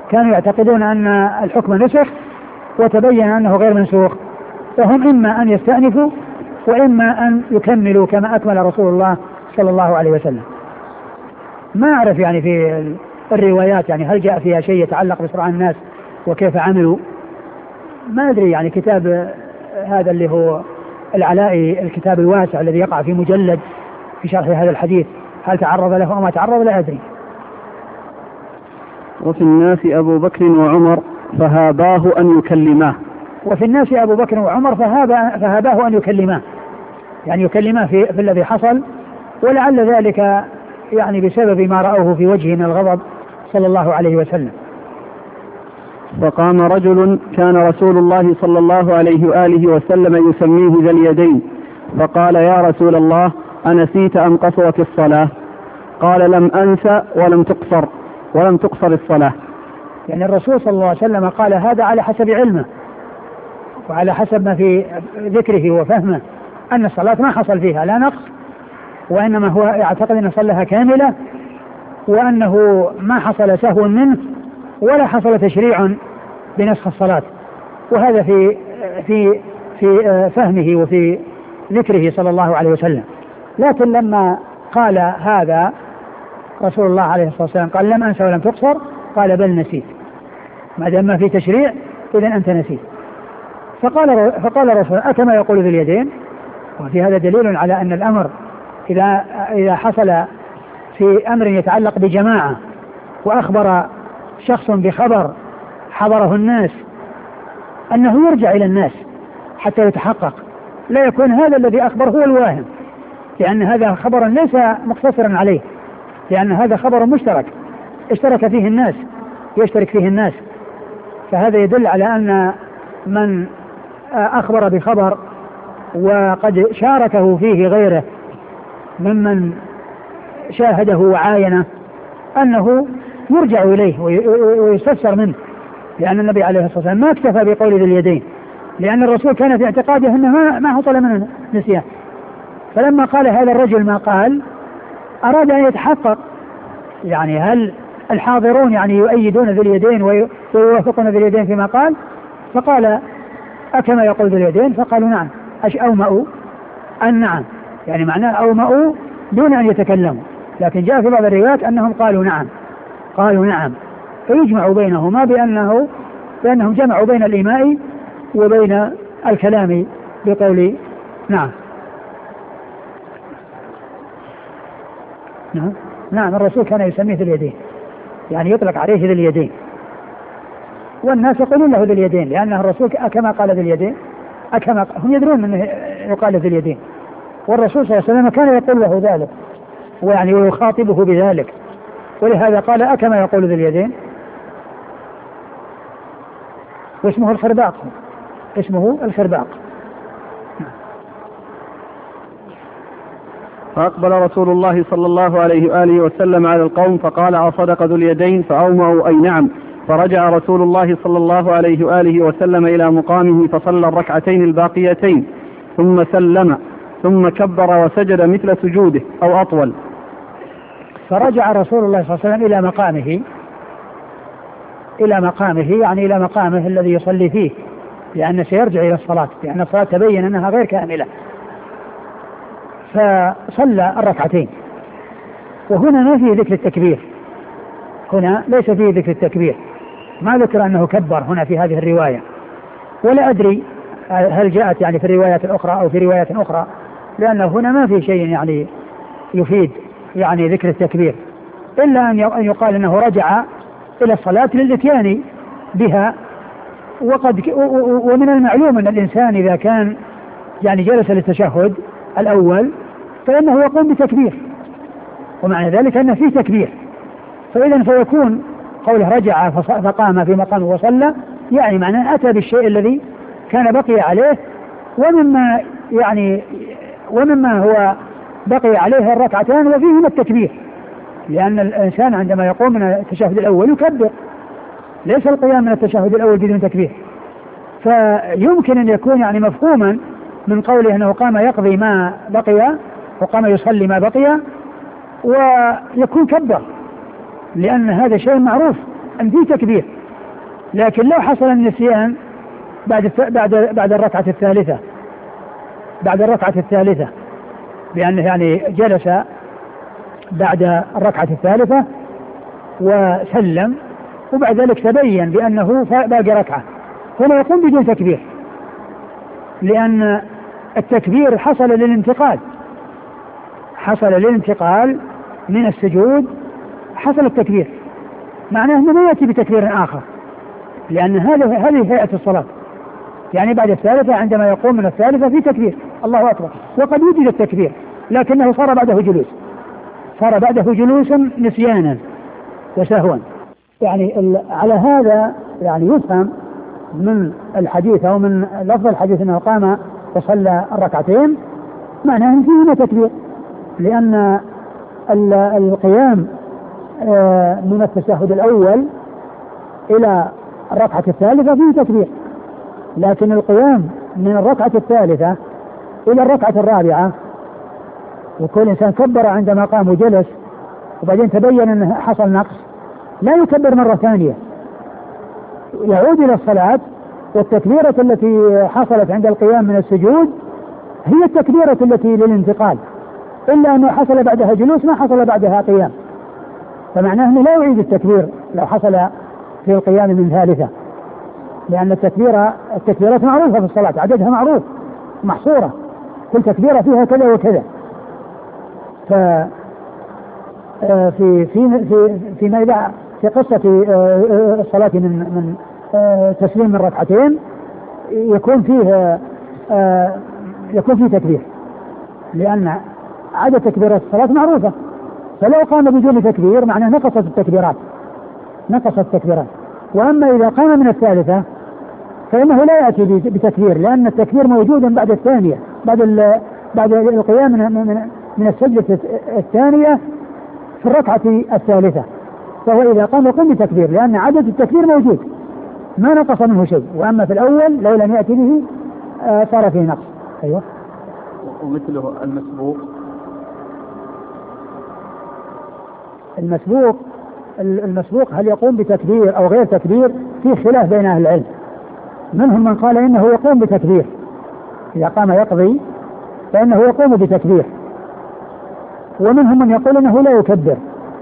كانوا يعتقدون أن الحكم نسخ وتبين أنه غير منسوخ، فهم إما أن يستأنفوا وإما أن يكملوا كما أكمل رسول الله صلى الله عليه وسلم. ما أعرف يعني في الروايات يعني هل جاء فيها شيء يتعلق بإسراء الناس وكيف عملوا، ما أدري. يعني كتاب هذا اللي هو العلائي، الكتاب الواسع الذي يقع في مجلد في شرح هذا الحديث، هل تعرض له أو ما تعرض لا أدري. وفي الناس أبو بكر وعمر فهاباه أن يكلماه. وفي الناس أبو بكر وعمر فهاباه أن يكلماه، يعني يكلماه في الذي حصل، ولعل ذلك يعني بسبب ما رأوه في وجهه من الغضب صلى الله عليه وسلم. فقام رجل كان رسول الله صلى الله عليه وآله وسلم يسميه ذا اليدين فقال: يا رسول الله أنسيت أم قصرت الصلاة؟ قال: لم أنسى ولم تقصر الصلاة. يعني الرسول صلى الله عليه وسلم قال هذا على حسب علمه وعلى حسب ما في ذكره وفهمه أن الصلاة ما حصل فيها لا نقص، وإنما هو يعتقد أن صلىها كاملة، وأنه ما حصل سهو منه ولا حصل تشريع بنسخ الصلاة، وهذا في فهمه وفي ذكره صلى الله عليه وسلم. لكن لما قال هذا رسول الله عليه الصلاة والسلام قال: لم أنسى ولم تقصر، قال: بل نسيت، ما دام ما في تشريع إذن أنت نسيت. فقال الرسول: أكما يقول ذي اليدين؟ وفي هذا دليل على أن الأمر إذا حصل في أمر يتعلق بجماعة وأخبر شخص بخبر حضره الناس أنه يرجع إلى الناس حتى يتحقق، لا يكون هذا الذي أخبر هو الواهم، لأن هذا خبر ليس مقتصرا عليه، لأن هذا خبر مشترك اشترك فيه الناس، يشترك فيه الناس. فهذا يدل على أن من أخبر بخبر وقد شاركه فيه غيره ممن شاهده وعاينه أنه يرجع إليه ويستفسر منه، لأن النبي عليه الصلاة والسلام ما اكتفى بقول ذي اليدين، لأن الرسول كان في اعتقاده أنه ما حصل منه نسيان. فلما قال هذا الرجل ما قال أراد أن يتحقق، يعني هل الحاضرون يعني يؤيدون ذي اليدين ويوافقون ذي اليدين فيما قال؟ فقال: أكما يقول ذي اليدين؟ فقالوا: نعم. أومأوا أن نعم، يعني معناه أومأوا دون أن يتكلموا، لكن جاء في بعض الروايات أنهم قالوا نعم، فيجمع بينهما بأنهم جمعوا بين الإيماء وبين الكلام بقول نعم. نعم الرسول كان يسميه ذي اليدين، يعني يطلق عليه ذي اليدين، والناس يقولون له ذي اليدين لأنه الرسول كما قال ذي اليدين، هم يدرون أنه يقال ذي اليدين، والرسول صلى الله عليه وسلم كان يقول له ذلك ويعني ويخاطبه بذلك، ولهذا قال: أكما يقول ذي اليدين. واسمه الخرباق. فأقبل رسول الله صلى الله عليه وآله وسلم على القوم فقال: أصدق ذو اليدين؟ فأومأوا: أي نعم. فرجع رسول الله صلى الله عليه وآله وسلم إلى مقامه فصلى الركعتين الباقيتين ثم سلم ثم كبر وسجد مثل سجوده أو أطول. فرجع رسول الله صلى الله عليه وسلم إلى مقامه يعني إلى مقامه الذي يصلي فيه، لأنه سيرجع إلى الصلاة، لأن الصلاة تبين أنها غير كاملة، فصلى الركعتين. وهنا ما فيه ذكر التكبير، هنا ليس فيه ذكر التكبير، ما ذكر أنه كبر هنا في هذه الرواية، ولا أدري هل جاءت يعني في الروايات الأخرى أو في روايات أخرى، لأنه هنا ما في شيء يعني يفيد يعني ذكر التكبير، إلا أن يقال أنه رجع إلى الصلاة للإتيان بها. ومن المعلوم أن الإنسان إذا كان يعني جلس للتشهد الأول فإنه يقوم بتكبير، ومعنى ذلك أن فيه تكبير، فإذا فيكون قوله رجع فقام في مقامه وصلى يعني معناه أتى بالشيء الذي كان بقي عليه، ومما هو بقي عليه الركعتان وفيهما التكبير، لأن الإنسان عندما يقوم من التشهد الأول يكبر، ليس القيام من التشهد الأول بدون تكبير. فيمكن أن يكون يعني مفهوما من قوله أنه قام يقضي ما بقي وقام يصلي ما بقي ويكون كبر، لأن هذا شيء معروف أن في تكبير، لكن لو حصل النسيان بعد الركعة الثالثة، بأنه يعني جلس بعد الركعة الثالثة وسلم وبعد ذلك تبين بأنه باقي ركعة، هنا يقوم بدون تكبير، لأن التكبير حصل للانتقال من السجود، حصل التكبير، معناه أنه ما يأتي بتكبير آخر، لأن هذه هيئة الصلاة. يعني بعد الثالثة عندما يقوم من الثالثة في تكبير الله أكبر، وقد وجد التكبير لكنه صار بعده جلوس نسيانا وسهوا. يعني على هذا يعني يفهم من الحديث أو من لفظ الحديث أنه قام وصلى الركعتين معناه أنه فيه تكبير، لأن القيام من التشهد الأول إلى الركعة الثالثة فيه تكبير، لكن القيام من الركعة الثالثة إلى الركعة الرابعة وكل إنسان كبر عندما قام وجلس وبعدين تبين أنه حصل نقص لا يكبر مرة ثانية، يعود إلى الصلاة، والتكبيرة التي حصلت عند القيام من السجود هي التكبيرة التي للانتقال، إلا أنه حصل بعدها جلوس ما حصل بعدها قيام، فمعناه أنه لا يعيد التكبير لو حصل في القيام من ثالثة، لأن التكبيرات معروفة في الصلاة، عددها معروف محصورة، كل تكبيرة فيها كذا وكذا. فيما إذا في قصة الصلاة من تسليم من ركعتين يكون فيه تكبير، لأن عدد تكبيرات الصلاة معروفة، فلو قام بدون تكبير معناه نقصت التكبيرات. وأما إذا قام من الثالثة فإنه لا يأتي بتكبير، لأن التكبير موجود بعد الثانية، بعد القيام من السجدة الثانية في الركعة الثالثة، فهو إذا قام يقوم بتكبير، لأن عدد التكبير موجود ما نقص منه شيء، وأما في الأول لو لم يأتي به صار فيه نقص. أيوة. ومثله المسبوق هل يقوم بتكبير أو غير تكبير؟ فيه خلاف بين أهل العلم، منهم من قال إنه يقوم بتكبير، إذا قام يقضي فإنه يقوم بتكبير، ومنهم من يقول إنه لا يكبر،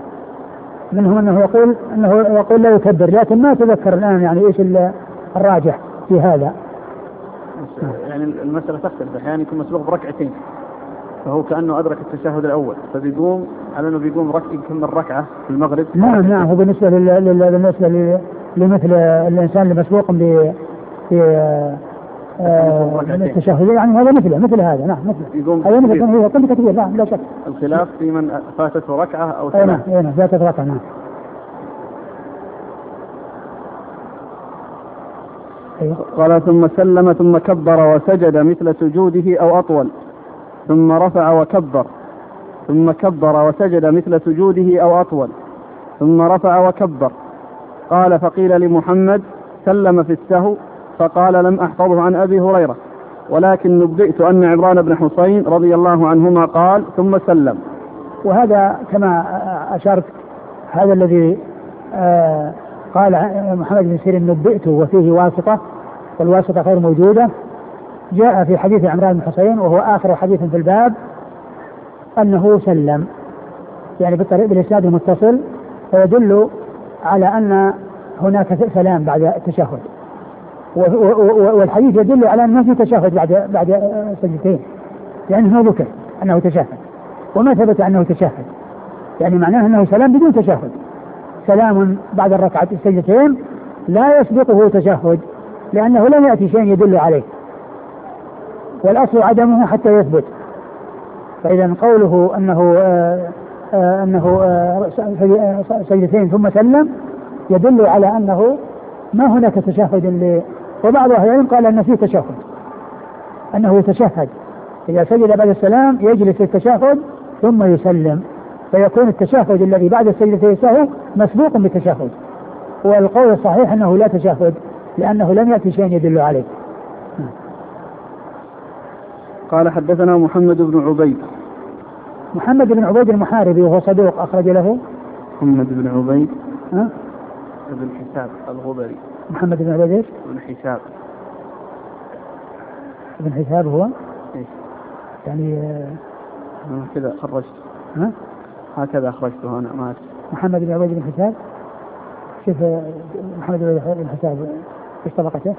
يقول لا يكبر، لكن ما تذكر الآن يعني إيش الراجح في هذا. يعني المسألة تختلف، أحيانا يكون مسبوق بركعتين فهو كأنه أدرك التشهد الأول فبيقوم على أنه بيقوم يكمل ركعة في المغرب. نعم هو بالنسبة لمثل الإنسان اللي مسبوق التشهد، يعني هذا مثل هذا. نعم هذا مثل كل تكبير. نعم لا شك. الخلاف في من فاتته ركعة أو ثلاث. نعم فاتته ركعة. نعم. قال ثم سلم ثم كبر وسجد مثل سجوده أو أطول، ثم رفع وكبر، ثم كبر وسجد مثل سجوده أو أطول، ثم رفع وكبر. قال فقيل لمحمد سلم في السهو، فقال لم أحفظه عن أبي هريرة، ولكن نبئت أن عمران بن حسين رضي الله عنهما قال ثم سلم. وهذا كما أشرت هذا الذي قال محمد بن سيرين نبئت وفيه واسطة، والواسطة غير موجودة، جاء في حديث عمران بن حسين وهو آخر حديث في الباب أنه سلم، يعني بالإسناد المتصل، فيدل على أن هناك سلام بعد التشهد، والحديث يدل على أنه في تشهد بعد سجدتين، لأنه ذكر أنه تشهد وما ثبت أنه تشهد، يعني معناه أنه سلام بدون تشهد، سلام بعد الركعة السجدتين لا يسبقه تشهد، لأنه لم يأتي شيء يدل عليه، والأصل عدمه حتى يثبت. فإذا قوله أنه سجدتين ثم سلم يدل على أنه ما هناك تشهد، وبعض أهل العلم قال أن فيه تشهد، أنه يتشهد إذا سجد بعد السلام يجلس التشهد ثم يسلم، فيكون التشهد الذي بعد السجدتين سهو مسبوق بالتشهد، والقول الصحيح أنه لا تشهد لأنه لم يأتي شيء يدل عليه. قال حدثنا محمد بن عبيد المحاربي وهو صدوق أخرج له. محمد بن عبيد بن حساب الغبري. محمد بن عبيد بن حساب. بن حساب هو إيه؟ يعني كذا خرجت. هكذا أخرجته أنا ما أدري. محمد بن عبيد بن حساب. شوف محمد بن حساب ايش طبقته؟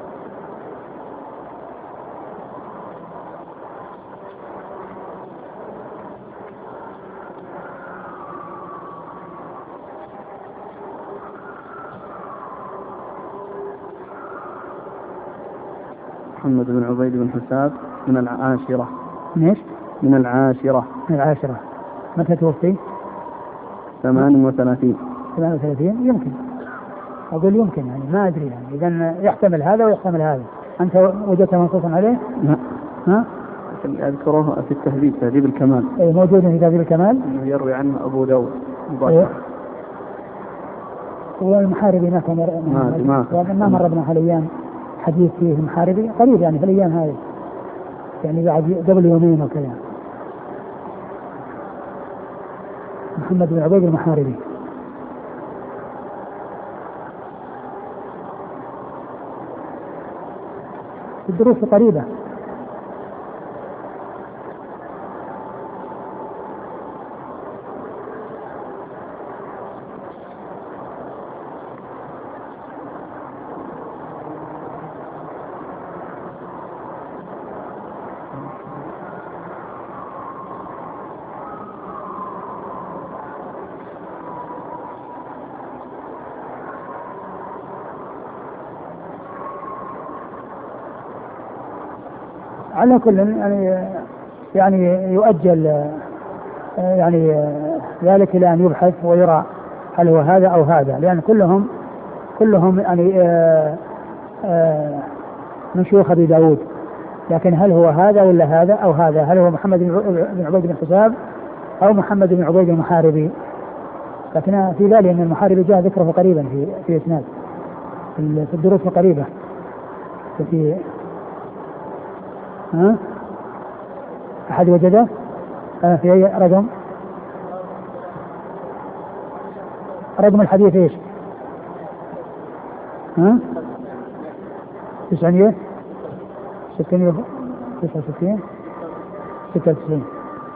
محمد بن عبيد بن حساب من العاشرة. ليش؟ من العاشرة. من العاشرة. متى توفي؟ 38. 38 يمكن، أقول يمكن يعني ما أدري يعني إذا يحتمل هذا ويحتمل هذا. أنت وجدت منصوصا عليه؟ لا. ها؟ أذكره في التهذيب، تهذيب الكمال. أي موجود في تهذيب الكمال. يروي عنه أبو داود. أيه. والمحاربي ما كان ما مر بنا حاليا حديث فيه المحاربي قريب يعني في الأيام هذه يعني بعد قبل يومين وكذا. محمد بن عبيد المحاربي. الدروس قريبة. على كل يعني يؤجل يعني ذلك إلى أن يبحث ويرى هل هو هذا أو هذا، لأن كلهم يعني من شيوخ أبي داود، لكن هل هو هذا ولا هذا أو هذا؟ هل هو محمد بن عبيد بن حساب أو محمد بن عبيد المحاربي؟ لكن في ذلك أن المحاربي جاء ذكره قريبا في إسناد في الدروس القريبة. في أحد وجده في أي رقم الحديث إيش؟ 900 669 96.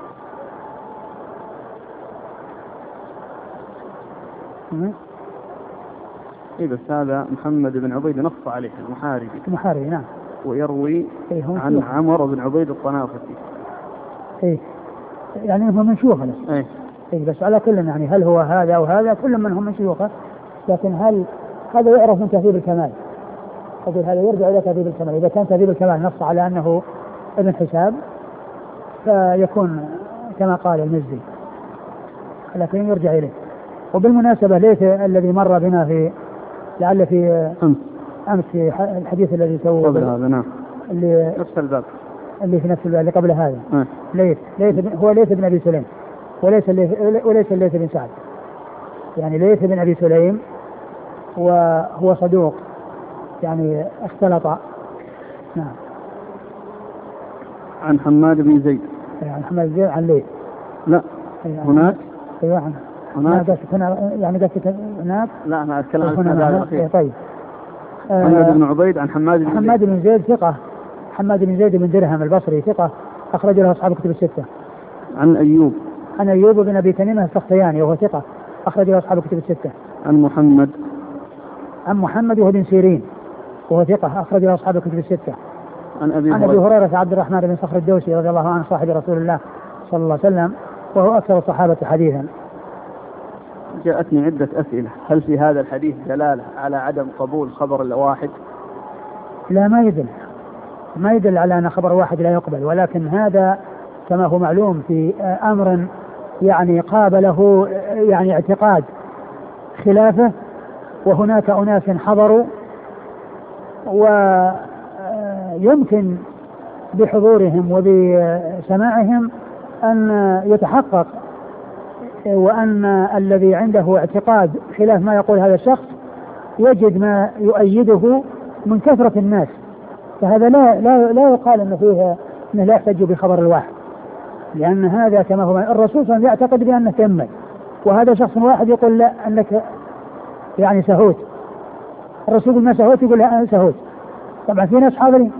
إيه بس هذا محمد بن عبيد نص عليه المحاربي. نعم. ويروي عن عمر بن عبيد الطنافسي. إيه يعني هم من شيوخه. إيه بس على كل يعني هل هو هذا أو هذا؟ كل منهم من شيوخه، لكن هل هذا يعرف من تهذيب الكمال؟ أقول هذا يرجع إلى تهذيب الكمال. إذا كان تهذيب الكمال نص على أنه ابن حساب فيكون كما قال المزي، لكن يرجع إليه. وبالمناسبة ليس الذي مر بنا في لعل في أمس في الحديث الذي قبل هذا. نعم. اللي نفس الباب اللي في نفس الباب اللي قبل هذا. هو ليث بن أبي سليم وليس ليث بن سعد، يعني ليث بن أبي سليم وهو صدوق يعني اختلط. نعم. عن حماد بن زيد. عن حماد بن زيد عن ليث. لا هناك. أيوة هناك. يعني قصدك هناك. لا أنا أتكلم عن هذا الأخير. طيب. حماد بن عبيد عن حماد بن زيد ثقة. حماد بن زيد بن درهم البصري ثقة أخرج له أصحاب الكتب الستة. عن أيوب بن أبي تميمة السختياني وهو ثقة أخرج له أصحاب الكتب الستة. عن محمد وهو بن سيرين وهو ثقة أخرج له أصحاب الكتب الستة. عن أبي هريرة عبد الرحمن بن صخر الدوسي رضي الله عنه صاحب رسول الله صلى الله عليه وسلم وهو أكثر الصحابة حديثا. جاءتني عدة أسئلة. هل في هذا الحديث دلالة على عدم قبول خبر الواحد؟ لا ما يدل على أن خبر واحد لا يقبل، ولكن هذا كما هو معلوم في أمر يعني قابله يعني اعتقاد خلافه، وهناك أناس حضروا ويمكن بحضورهم وبسماعهم أن يتحقق وأن الذي عنده اعتقاد خلاف ما يقول هذا الشخص يجد ما يؤيده من كثرة الناس، فهذا لا يقال أنه لا يحتج بخبر الواحد، لأن هذا كما هو الرسول صلى الله عليه وسلم يعتقد بأنه كمل، وهذا شخص واحد يقول لا أنك يعني سهوت الرسول يقول ما سهوت، يقول أنا سهوت. طبعا في ناس حاضرين،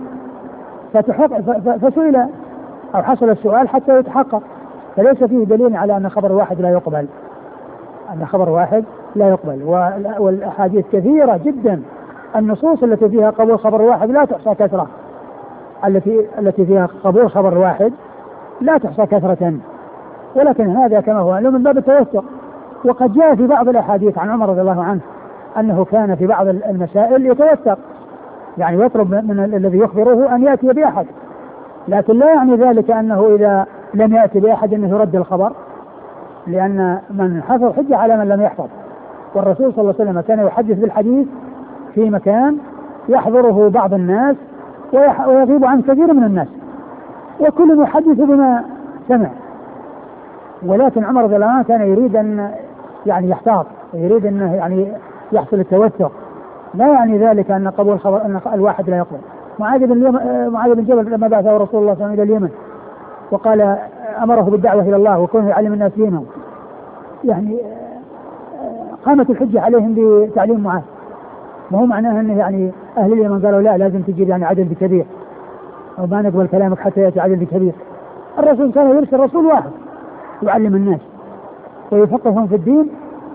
فسئل أو حصل السؤال حتى يتحقق، فليس فيه دليل على أن خبر واحد لا يقبل، أن خبر واحد لا يقبل. والأحاديث كثيرة جدا، النصوص التي فيها قبول خبر واحد لا تحصى كثرة، التي فيها قبول خبر واحد لا تحصى كثرة، ولكن هذا كما هو من باب التوثق. وقد جاء في بعض الأحاديث عن عمر رضي الله عنه أنه كان في بعض المسائل يتوثق، يعني يطلب من الذي يخبره أن يأتي بأحد، لكن لا يعني ذلك أنه إذا لم يأتي بأحد أنه يرد الخبر، لأن من حفظ حجة على من لم يحفظ. والرسول صلى الله عليه وسلم كان يحدث بالحديث في مكان يحضره بعض الناس ويغيب عن كثير من الناس، وكل يحدث بما سمع. ولكن عمر رضي الله عنه كان يريد أن يعني يحتاط، يريد أنه يعني يحصل التوثق، لا يعني ذلك أن قبول الخبر أن الواحد لا يقبل. معاذ بن جبل لما بعثه رسول الله صلى الله عليه وسلم إلى اليمن وقال أمره بالدعوة إلى الله وكونه يعلم الناس دينهم، يعني قامت الحجة عليهم بتعليم معاذ. ما هو معناه أنه يعني أهل اليمن قالوا لا لازم تجيب يعني عدل بكبير أو ما نقبل كلامك حتى يأتي عدل بكبير. الرسول كان يرسل رسول واحد يعلم الناس ويفقههم في الدين،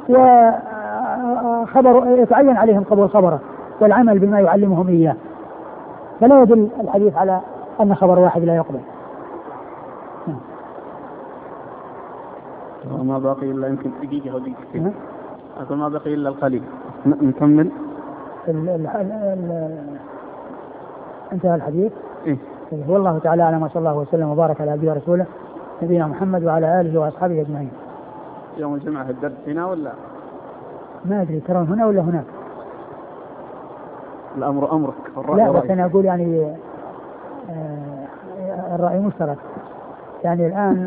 وخبر يتعين عليهم قبول خبره والعمل بما يعلمهم إياه، فلا يدل الحديث على أن خبر واحد لا يقبل. وما باقي إلا يمكن دقيقة أو دقيقتين، أقول ما باقي إلا القليل نكمل. انتهى الحديث. إيه؟ والله تعالى أعلم، وصلى الله وسلم وبارك على عبده ورسوله نبينا محمد وعلى آله وأصحابه أجمعين. يوم الجمعة الدرس هنا ولا؟ ما أدري ترون هنا ولا هناك. الأمر أمرك. لا بس أنا أقول يعني الرأي مشترك، يعني الآن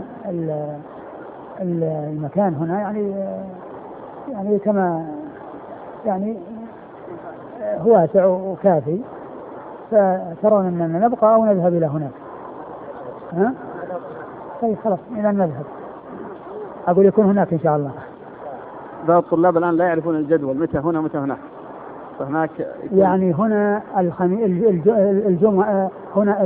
المكان هنا يعني كما يعني هو واسع وكافي، فترون أننا نبقى أو نذهب إلى هناك. ها؟ طيب خلاص إلى نذهب، أقول يكون هناك إن شاء الله. بعض الطلاب الآن لا يعرفون الجدول، متى هنا متى هناك، فهناك يعني هنا الجمعة، هنا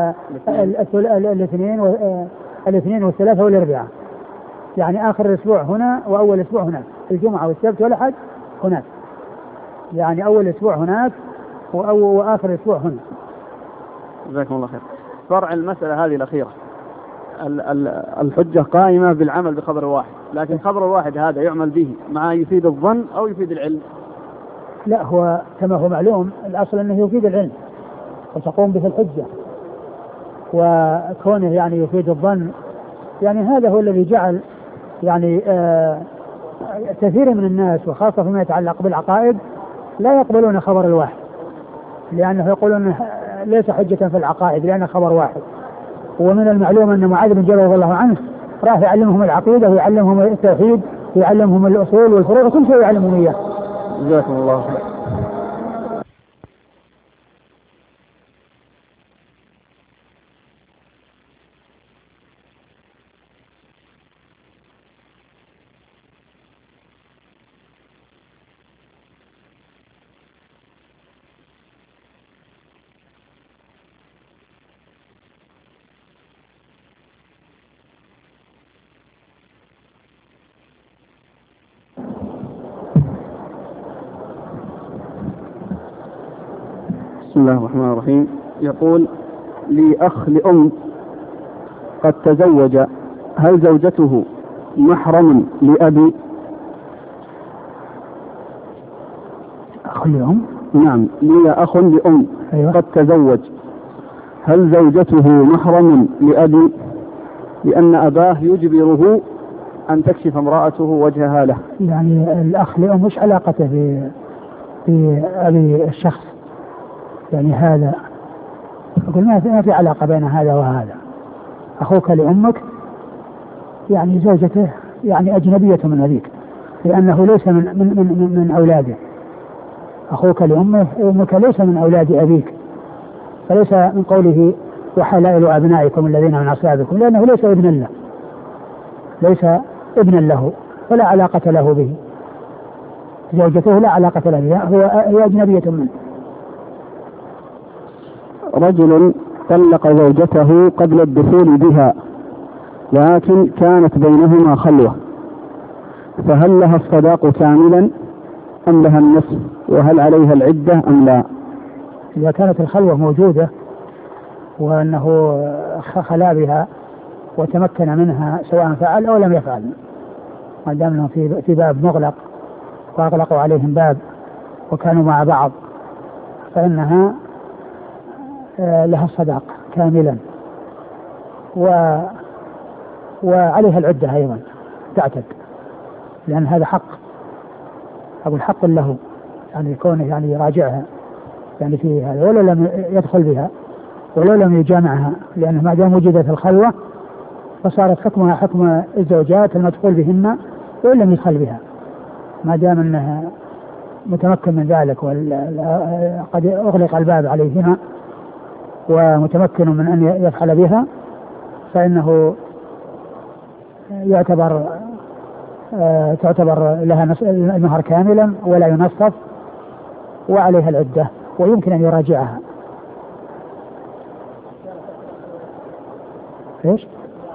الاثنين والثلاثة والأربعاء، يعني آخر الأسبوع هنا وأول أسبوع هناك، الجمعة والسبت والأحد هناك، يعني أول أسبوع هناك وآخر أسبوع هنا. جزاكم الله خير. فرع المسألة هذه الأخيرة، الحجة قائمة بالعمل بخبر واحد، لكن خبر واحد هذا يعمل به مع يفيد الظن أو يفيد العلم؟ لا، هو كما هو معلوم الأصل أنه يفيد العلم وتقوم به الحجة، وكونه يعني يفيد الظن، يعني هذا هو الذي جعل يعني كثير من الناس وخاصة فيما يتعلق بالعقائد لا يقبلون خبر الواحد، لأنه يقولون ليس حجة في العقائد لأنه خبر واحد. ومن المعلوم أن معاذ بن جبل رضي الله عنه راح يعلمهم العقيدة ويعلمهم التوحيد ويعلمهم الأصول والفروع وكل شيء يعلمهم إياه. جزاكم الله خير. بسم الله الرحمن الرحيم. يقول لي أخ لأم قد تزوج، هل زوجته محرم لأبي؟ أخ لأم؟ نعم، لي أخ لأم. أيوة. قد تزوج، هل زوجته محرم لأبي؟ لأن أباه يجبره أن تكشف امرأته وجهها له. يعني الأخ لأم مش علاقته بأبي الشخص، يعني هذا أقول ما في علاقة بين هذا وهذا. أخوك لأمك يعني زوجته يعني أجنبية من أبيك، لأنه ليس من أولاده. أخوك لأمك ليس من أولاد أبيك، فليس من قوله وحلائل أبنائكم الذين من أصلابكم، لأنه ليس ابنا له، ليس ابنا له ولا علاقة له به. زوجته لا علاقة لها بها، هي أجنبية منه. رجل طلق زوجته قبل الدخول بها لكن كانت بينهما خلوة، فهل لها الصداق كاملا أم لها النصف؟ وهل عليها العدة أم لا؟ إذا كانت الخلوة موجودة وأنه خلا بها وتمكن منها سواء فعل أو لم يفعل، ما دام انهم في باب مغلق واغلقوا عليهم باب وكانوا مع بعض، فانها لها الصداق كاملا وعليها العدة ايضا تعتد، لان هذا حق، اقول حق له، يعني كونه يعني يراجعها يعني في هذا، ولو لم يدخل بها ولو لم يجامعها، لان ما دام وجدت الخلوة فصارت حكمها حكم الزوجات المدخول بهن وإن لم يدخل بها، ما دام أنها متمكن من ذلك وقد أغلق الباب عليهما ومتمكن من أن يفعل بها، فإنه تعتبر لها المهر كاملا ولا ينصف، وعليها العدة ويمكن أن يراجعها. إيش؟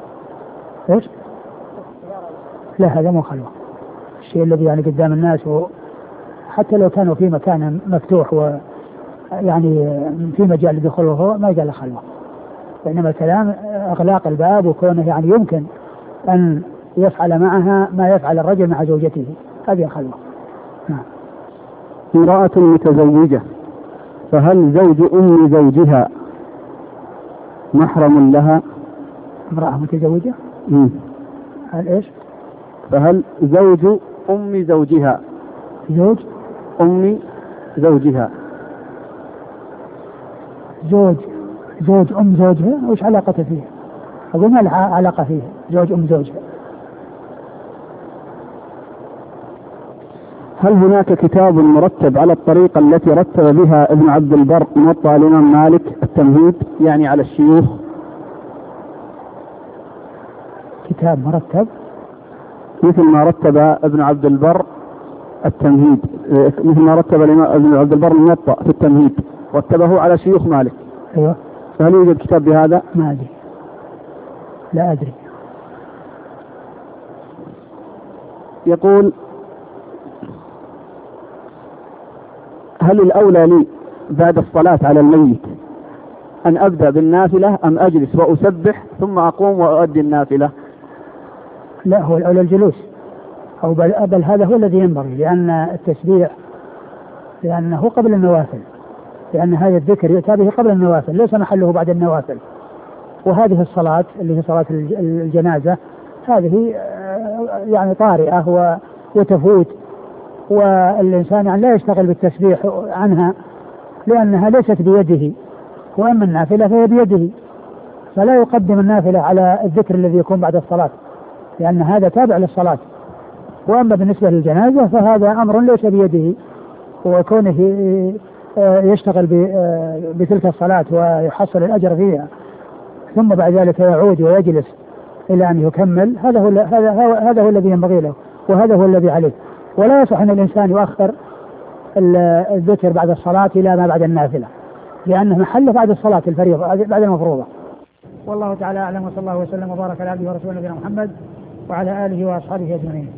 لا، هذا مو خلوة، الشيء الذي يعني قدام الناس، حتى لو كانوا في مكان مفتوح ويعني في مجال لدخوله ما يقال خلوة، وإنما الكلام إغلاق الباب وكونه يعني يمكن أن يفعل معها ما يفعل الرجل مع زوجته، هذه الخلوة. نعم. امرأة متزوجة، فهل زوج أم زوجها محرم لها؟ امرأة متزوجة؟ هل إيش؟ فهل زوج أم زوجها، زوج أم زوجها، زوج أم زوجها، وش علاقة فيه؟ أقول ما لها علاقة فيه زوج أم زوجها. هل هناك كتاب مرتب على الطريقة التي رتب بها ابن عبد البر موطأ الإمام مالك التمهيد، يعني على الشيوخ؟ كتاب مرتب مثل ما رتب ابن عبد البر التمهيد، مثل ما رتب ابن عبد البر الموطأ في التمهيد رتبه على شيوخ مالك. أيوة. فهل يوجد كتاب بهذا؟ ما أدري، لا أدري. يقول: هل الأولى لي بعد الصلاة على الميت أن أبدأ بالنافلة أم أجلس وأسبح ثم أقوم وأؤدي النافلة؟ لا، هو الأولى الجلوس، أو بل هذا هو الذي ينبغي، لأن التسبيح لأنه قبل النوافل، لأن هذا الذكر يؤتى به قبل النوافل، ليس محله بعد النوافل. وهذه الصلاة اللي هي صلاة الجنازة هذه يعني طارئة وتفوت، والإنسان يعني لا يشتغل بالتسبيح عنها لأنها ليست بيده، وأما النافلة فهي بيده، فلا يقدم النافلة على الذكر الذي يكون بعد الصلاة، لأن هذا تابع للصلاة. وأما بالنسبة للجنازة فهذا أمر ليس بيده، وكونه يشتغل بتلك الصلاة ويحصل الأجر فيها ثم بعد ذلك يعود ويجلس إلى أن يكمل، هذا هو الذي ينبغي له، وهذا هو الذي عليه. ولا يصح أن الإنسان يؤخر الذكر بعد الصلاة إلى ما بعد النافلة، لأنه محله بعد الصلاة الفريضة بعد المفروضة. والله تعالى أعلم، وصلى الله وسلم وبارك على عبده ورسوله نبينا محمد وعلى آله وأصحابه أجمعين.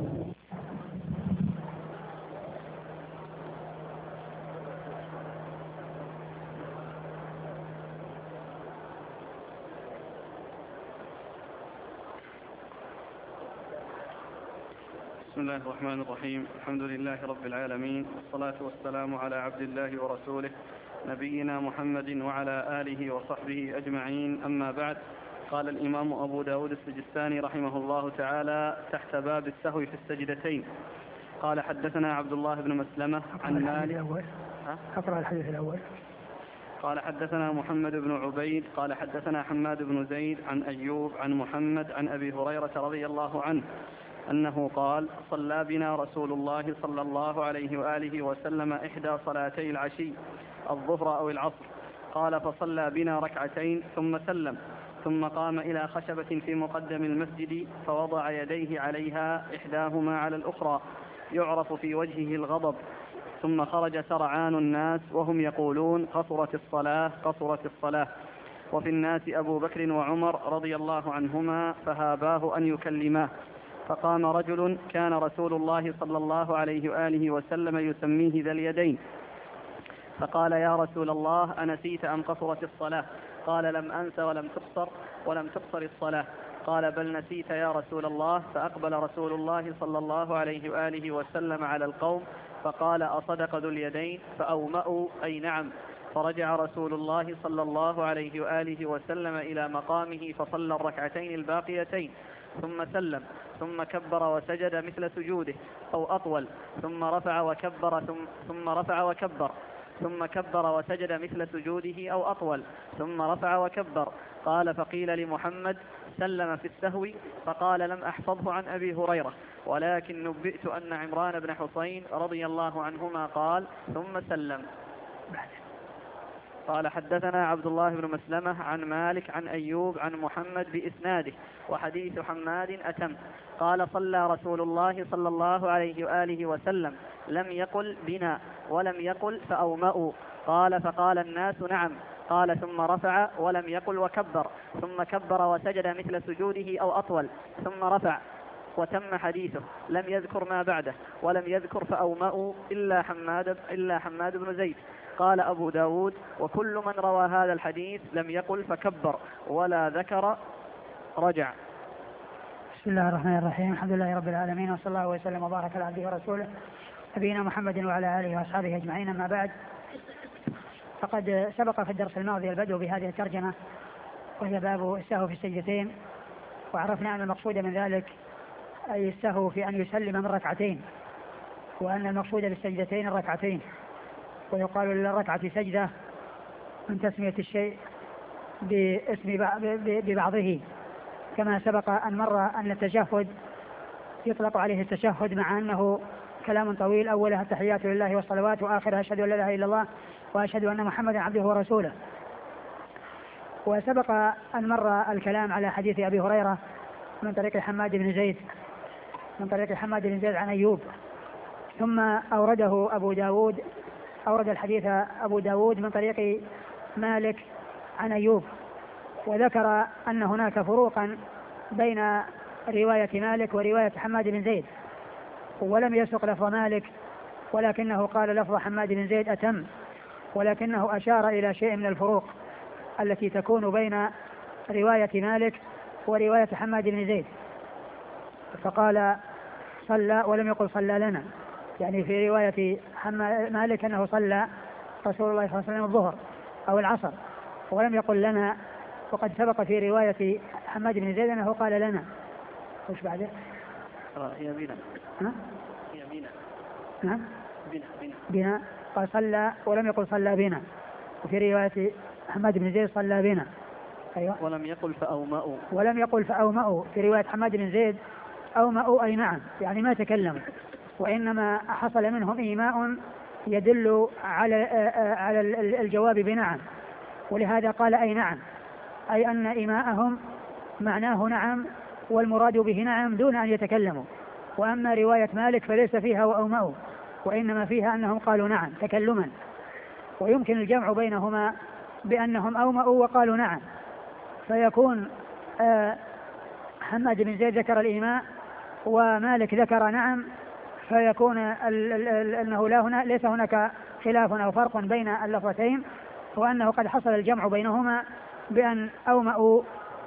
بسم الله الرحمن الرحيم. الحمد لله رب العالمين، والصلاة والسلام على عبد الله ورسوله نبينا محمد وعلى آله وصحبه أجمعين، أما بعد. قال الإمام أبو داود السجستاني رحمه الله تعالى تحت باب السهو في السجدتين: قال حدثنا عبد الله بن مسلمة عن مالك. أقرأ الحديث الأول. قال حدثنا محمد بن عبيد قال حدثنا حماد بن زيد عن أيوب عن محمد عن أبي هريرة رضي الله عنه أنه قال: صلى بنا رسول الله صلى الله عليه وآله وسلم إحدى صلاتي العشي، الظهر أو العصر. قال: فصلى بنا ركعتين ثم سلم، ثم قام إلى خشبة في مقدم المسجد فوضع يديه عليها إحداهما على الأخرى، يعرف في وجهه الغضب. ثم خرج سرعان الناس وهم يقولون قصرت الصلاة قصرت الصلاة. وفي الناس أبو بكر وعمر رضي الله عنهما فهاباه أن يكلماه. فقام رجل كان رسول الله صلى الله عليه وآله وسلم يسميه ذا اليدين، فقال: يا رسول الله، أنسيت أم قصرت الصلاة؟ قال: لم أنس ولم تقصر الصلاة. قال: بل نسيت يا رسول الله. فأقبل رسول الله صلى الله عليه وآله وسلم على القوم فقال: أصدق ذو اليدين؟ فأومأوا أي نعم. فرجع رسول الله صلى الله عليه وآله وسلم إلى مقامه فصلى الركعتين الباقيتين ثم سلم، ثم كبر وسجد مثل سجوده أو أطول، ثم رفع وكبر ثم كبر وسجد مثل سجوده أو أطول، ثم رفع وكبر. قال: فقيل لمحمد: سلم في السهو؟ فقال: لم أحفظه عن أبي هريرة، ولكن نبئت أن عمران بن حسين رضي الله عنهما قال: ثم سلم. قال: حدثنا عبد الله بن مسلمة عن مالك عن أيوب عن محمد بإسناده، وحديث حماد أتم. قال: صلى رسول الله صلى الله عليه وآله وسلم، لم يقل بنا ولم يقل فأومأوا. قال: فقال الناس: نعم. قال: ثم رفع ولم يقل وكبر، ثم كبر وسجد مثل سجوده أو أطول، ثم رفع، وتم حديثه. لم يذكر ما بعده، ولم يذكر فأومأوا إلا حماد بن زيد. قال أبو داود: وكل من روى هذا الحديث لم يقل فكبر ولا ذكر رجع. بسم الله الرحمن الرحيم. الحمد لله رب العالمين، وصلى الله وسلم وبارك على عبده ورسوله نبينا محمد وعلى آله وأصحابه أجمعين. أما بعد، فقد سبق في الدرس الماضي البدء بهذه الترجمة، وهي باب السهو في السجدتين، وعرفنا أن المقصود من ذلك أي السهو في أن يسلم من ركعتين، وأن المقصود بالسجدتين الركعتين، ويقال للركعة سجدة من تسمية الشيء باسم ببعضه، كما سبق أن مر أن التشهد يطلق عليه التشهد مع أنه كلام طويل، أولها التحيات لله والصلوات، وآخرها أشهد أن لا إله إلا الله وأشهد أن محمدا عبده ورسوله. وسبق أن مر الكلام على حديث أبي هريرة من طريق حماد بن زيد عن أيوب، ثم أورده أبو داود، أورد الحديث أبو داود من طريق مالك عن أيوب، وذكر أن هناك فروقا بين رواية مالك ورواية حماد بن زيد، ولم يسق لفظ مالك، ولكنه قال لفظ حماد بن زيد أتم، ولكنه أشار إلى شيء من الفروق التي تكون بين رواية مالك ورواية حماد بن زيد. فقال صلى ولم يقل صلى لنا، يعني في رواية مالك أنه صلى رسول الله صلى الله عليه وسلم الظهر أو العصر ولم يقل لنا، وقد سبق في رواية حماد بن زيد أنه قال لنا. وش بعده؟ هي بنا. هي بنا. نعم. بنا. قال صلى ولم يقل صلى بنا، وفي رواية حماد بن زيد صلى بنا. أيوة. ولم يقل فأومأوا في رواية حماد بن زيد أومأوا أي نعم، يعني ما تكلموا، وإنما حصل منهم إيماء يدل على الجواب بنعم، ولهذا قال أي نعم، أي أن إيماءهم معناه نعم، والمراد به نعم دون أن يتكلموا. وأما رواية مالك فليس فيها وأومأوا، وإنما فيها أنهم قالوا نعم تكلما، ويمكن الجمع بينهما بأنهم أومأوا وقالوا نعم، فيكون حماد بن زيد ذكر الإيماء ومالك ذكر نعم، فيكون أنه ليس هناك خلاف أو فرق بين اللفظتين، وأنه قد حصل الجمع بينهما بأن أومأوا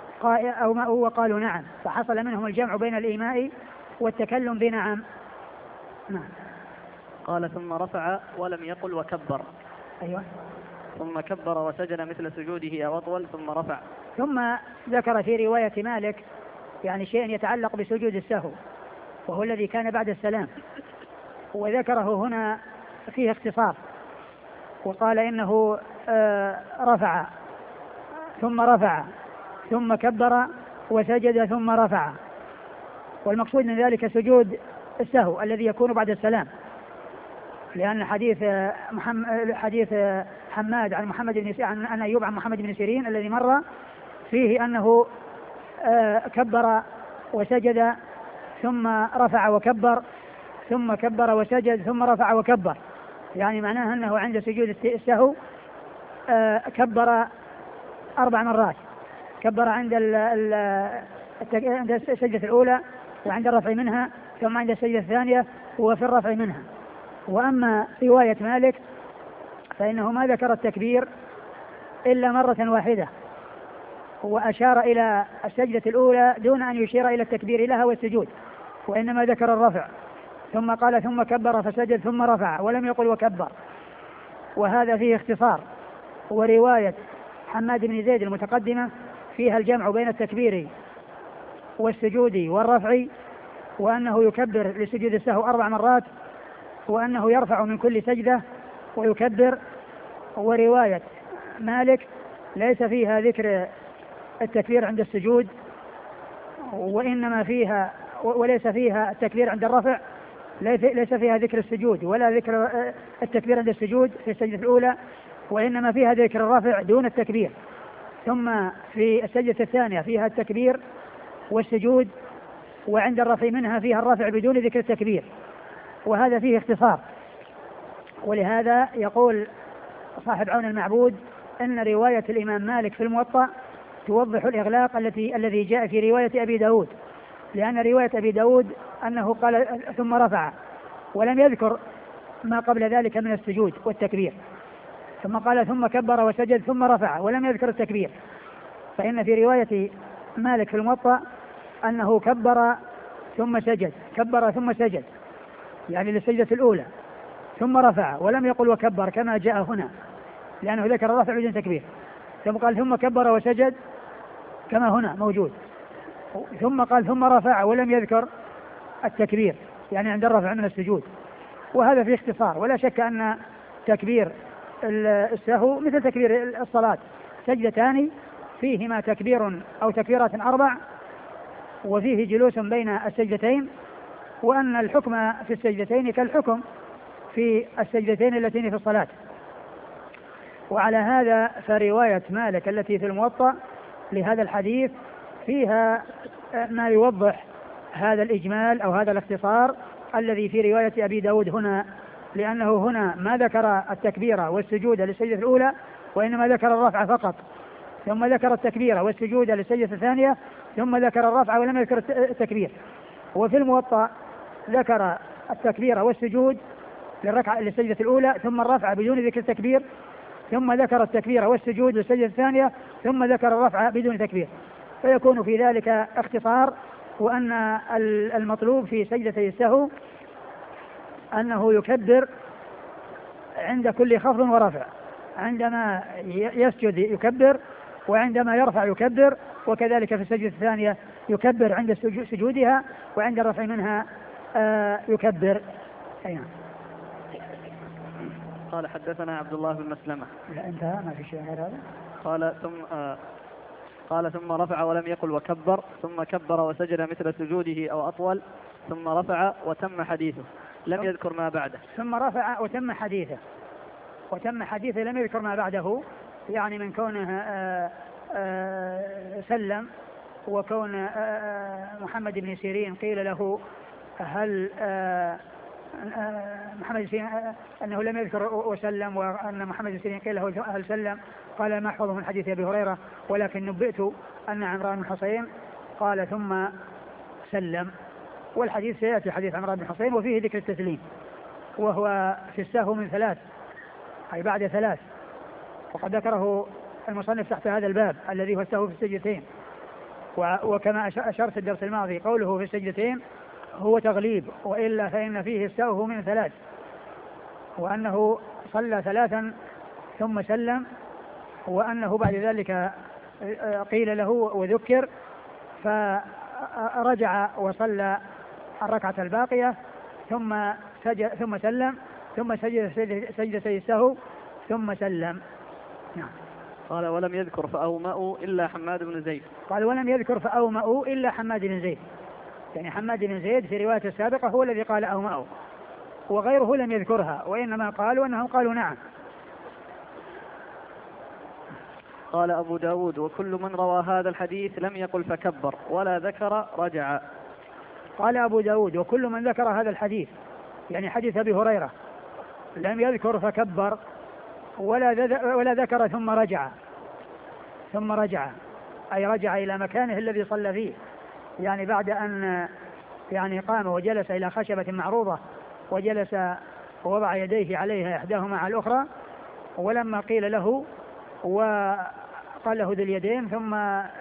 وقالوا نعم، فحصل منهم الجمع بين الإيماء والتكلم بنعم. نعم. قال ثم رفع ولم يقل وكبر. أيوة. ثم كبر وسجد مثل سجوده أو أطول ثم رفع. ثم ذكر في رواية مالك يعني شيء يتعلق بسجود السهو، وهو الذي كان بعد السلام، وذكره هنا فيه اختصار، وقال إنه رفع ثم كبر وسجد ثم رفع، والمقصود من ذلك سجود السهو الذي يكون بعد السلام، لأن حديث حماد عن محمد بن سيرين عن أيوب عن محمد بن سيرين الذي مر فيه أنه كبر وسجد ثم رفع وكبر، ثم كبر وسجد ثم رفع وكبر، يعني معناها أنه عند سجود السهو كبر 4 مرات، كبر عند السجدة الأولى وعند الرفع منها، ثم عند السجدة الثانية وفي الرفع منها. وأما رواية مالك فإنه ما ذكر التكبير إلا مرة واحدة، وأشار إلى السجدة الأولى دون أن يشير إلى التكبير لها والسجود، وإنما ذكر الرفع، ثم قال ثم كبر فسجد ثم رفع ولم يقل وكبر، وهذا فيه اختصار. ورواية حماد بن زيد المتقدمة فيها الجمع بين التكبير والسجود والرفع، وأنه يكبر لسجود السهو 4 مرات، وأنه يرفع من كل سجدة ويكبر. ورواية مالك ليس فيها ذكر التكبير عند السجود، وإنما فيها وليس فيها التكبير عند الرفع، ليس فيها ذكر السجود ولا ذكر التكبير عند السجود في السجدة الأولى، وإنما فيها ذكر الرفع دون التكبير. ثم في السجدة الثانية فيها التكبير والسجود، وعند الرفع منها فيها الرفع بدون ذكر التكبير، وهذا فيه اختصار. ولهذا يقول صاحب عون المعبود أن رواية الإمام مالك في الموطأ توضح الإغلاق الذي جاء في رواية أبي داود، لأن رواية أبي داود أنه قال ثم رفع ولم يذكر ما قبل ذلك من السجود والتكبير، ثم قال ثم كبر وسجد ثم رفع ولم يذكر التكبير. فإن في رواية مالك في الموطأ أنه كبر ثم سجد، كبر ثم سجد يعني للسجدة الأولى، ثم رفع ولم يقل وكبر كما جاء هنا، لأنه ذكر الرفع بدون تكبير، ثم قال ثم كبر وسجد كما هنا موجود، ثم قال ثم رفع ولم يذكر التكبير يعني عند الرفع من السجود. وهذا في اختصار. ولا شك أن تكبير السهو مثل تكبير الصلاة، سجدتان فيهما تكبير أو تكبيرات 4 وفيه جلوس بين السجدتين، وأن الحكم في السجدتين كالحكم في السجدتين التين في الصلاة. وعلى هذا فرواية مالك التي في الموطأ لهذا الحديث فيها ما يوضح هذا الإجمال أو هذا الاختصار الذي في رواية أبي داود هنا، لأنه هنا ما ذكر التكبير والسجود للسجدة الأولى، وإنما ذكر الرفع فقط، ثم ذكر التكبير والسجود للسجدة الثانية، ثم ذكر الرفع ولم يذكر التكبير. وفي الموطأ ذكر التكبير والسجود للسجدة الأولى، ثم الرفع بدون ذكر التكبير، ثم ذكر التكبير والسجود للسجدة الثانية، ثم ذكر الرفع بدون تكبير، فيكون في ذلك اختصار. وأن المطلوب في سجدتي السهو أنه يكبر عند كل خفض ورفع، عندما يسجد يكبر، وعندما يرفع يكبر، وكذلك في السجدة الثانية يكبر عند سجودها، وعند الرفع منها يكبر. أيها. قال حدثنا عبد الله بن مسلمة. لا انتهى ما في شيء غير هذا. قال ثم رفع ولم يقل وكبر، ثم كبر وسجد مثل سجوده أو أطول، ثم رفع وتم حديثه لم يذكر ما بعده. ثم رفع وتم حديثه، وتم حديثه لم يذكر ما بعده، يعني من كونه سلم، وكون محمد بن سيرين قيل له هل محمد سيرين أنه لم يذكر وسلم، وأن محمد سيرين قيل له هل سلم، قال ما أحفظه من حديث أبي هريرة، ولكن نبئت أن عمران بن حصين قال ثم سلم. والحديث سيأتي حديث عمران بن حصين وفيه ذكر التسليم، وهو في السهو من 3 أي بعد 3، وقد ذكره المصنف تحت هذا الباب الذي هو السهو في السجدتين. وكما أشرت الدرس الماضي قوله في السجدتين هو تغليب، وإلا فإن فيه السهو من 3، وأنه صلى 3 ثم سلم، وأنه بعد ذلك قيل له وذكر فرجع وصلى الركعة الباقية ثم سلم، ثم سجد سجدتي السهو ثم سلم. نعم. قال ولم يذكر فأومأوا إلا حماد بن زيد. قال ولم يذكر فأومأوا إلا حماد بن زيد، يعني حماد بن زيد في رواية السابقة هو الذي قال أومأوا، وغيره لم يذكرها، وإنما قالوا أنهم قالوا نعم. قال أبو داود وكل من روى هذا الحديث لم يقل فكبر ولا ذكر رجع. قال أبو داود وكل من ذكر هذا الحديث يعني حديث أبي هريرة لم يذكر فكبر ولا ذكر ثم رجع أي رجع إلى مكانه الذي صلى فيه، يعني بعد أن يعني قام وجلس إلى خشبة معروضة وجلس ووضع يديه عليها إحداهما على الأخرى، ولما قيل له وقال له ذي اليدين ثم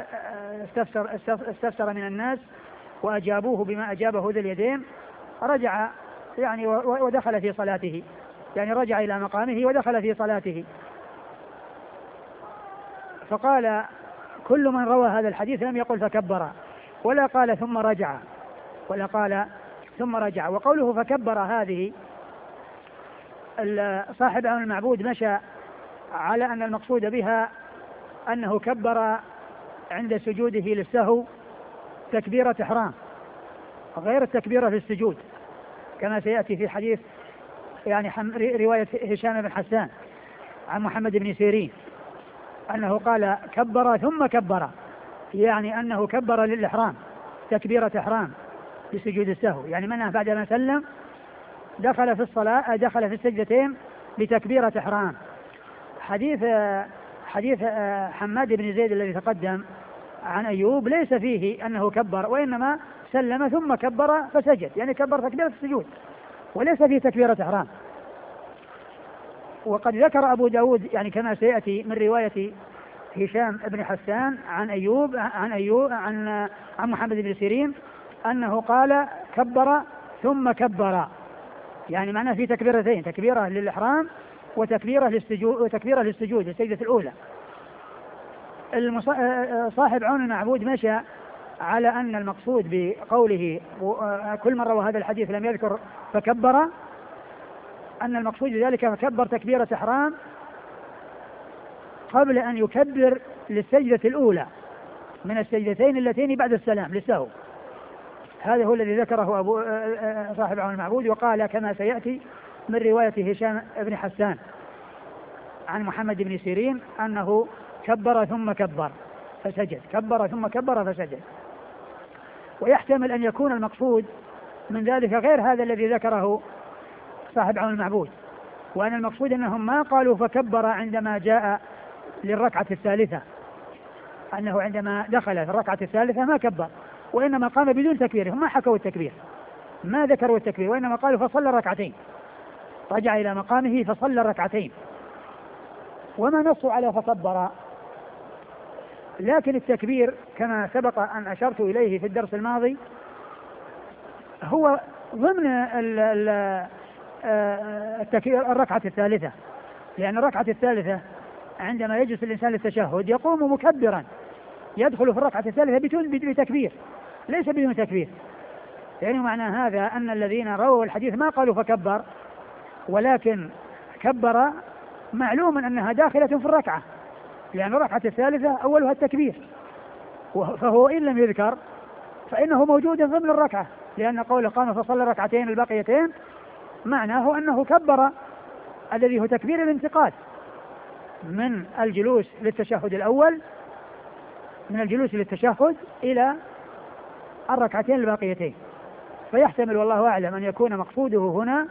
استفسر من الناس وأجابوه بما أجابه ذي اليدين، رجع يعني ودخل في صلاته، يعني رجع إلى مقامه ودخل في صلاته. فقال كل من روى هذا الحديث لم يقل فكبر ولا قال ثم رجع. وقوله فكبر هذه صاحب عون المعبود مشى على أن المقصود بها أنه كبر عند سجوده للسهو تكبيرة إحرام غير التكبيرة في السجود، كما سيأتي في حديث يعني رواية هشام بن حسان عن محمد بن سيرين أنه قال كبر ثم كبر، يعني أنه كبر للإحرام تكبيرة إحرام بسجود السهو، يعني منه بعد ما سلم دخل في الصلاة دخل في السجدتين بتكبيرة إحرام. حديث حماد بن زيد الذي تقدم عن أيوب ليس فيه أنه كبر، وإنما سلم ثم كبر فسجد، يعني كبر تكبيرة السجود وليس فيه تكبيرة إحرام. وقد ذكر أبو داود يعني كما سيأتي من رواية هشام بن حسان عن محمد بن سيرين أنه قال كبر ثم كبر، يعني معناه في تكبيرتين، تكبيرة للإحرام وتكبيرة للسجود السجدة الأولى. صاحب عون المعبود مشى على أن المقصود بقوله كل من روى هذا الحديث لم يذكر فكبر أن المقصود بذلك فكبر تكبيرة إحرام قبل أن يكبر للسجدة الأولى من السجدتين اللتين بعد السلام للسهو. هذا هو الذي ذكره صاحب عون المعبود، وقال كما سيأتي من رواية هشام بن حسان عن محمد بن سيرين أنه كبر ثم كبر فسجد، كبر ثم كبر فسجد. ويحتمل أن يكون المقصود من ذلك غير هذا الذي ذكره صاحب عون المعبود، وأن المقصود أنهم ما قالوا فكبر عندما جاء للركعة الثالثة، أنه عندما دخل في الركعة الثالثة ما كبر وإنما قام بدون تكبير، هم ما حكوا التكبير ما ذكروا التكبير، وإنما قالوا فصلى ركعتين، رجع إلى مقامه فصلى ركعتين وما نصوا على فكبر. لكن التكبير كما سبق أن أشرت إليه في الدرس الماضي هو ضمن الركعة الثالثة، لأن الركعة الثالثة عندما يجلس الإنسان للتشهد يقوم مكبرا، يدخل في الركعة الثالثة بتكبير ليس بدون تكبير. يعني معنى هذا أن الذين رووا الحديث ما قالوا فكبر ولكن كبر، معلوم أنها داخلة في الركعة، لأن الركعة الثالثة أولها التكبير، فهو إن لم يذكر فإنه موجود ضمن الركعة، لأن قوله قام فصلى ركعتين الباقيتين معناه أنه كبر الذي هو تكبير الانتقال من الجلوس للتشهد الأول، من الجلوس للتشهد إلى الركعتين الباقيتين. فيحتمل والله أعلم أن يكون مقصوده هنا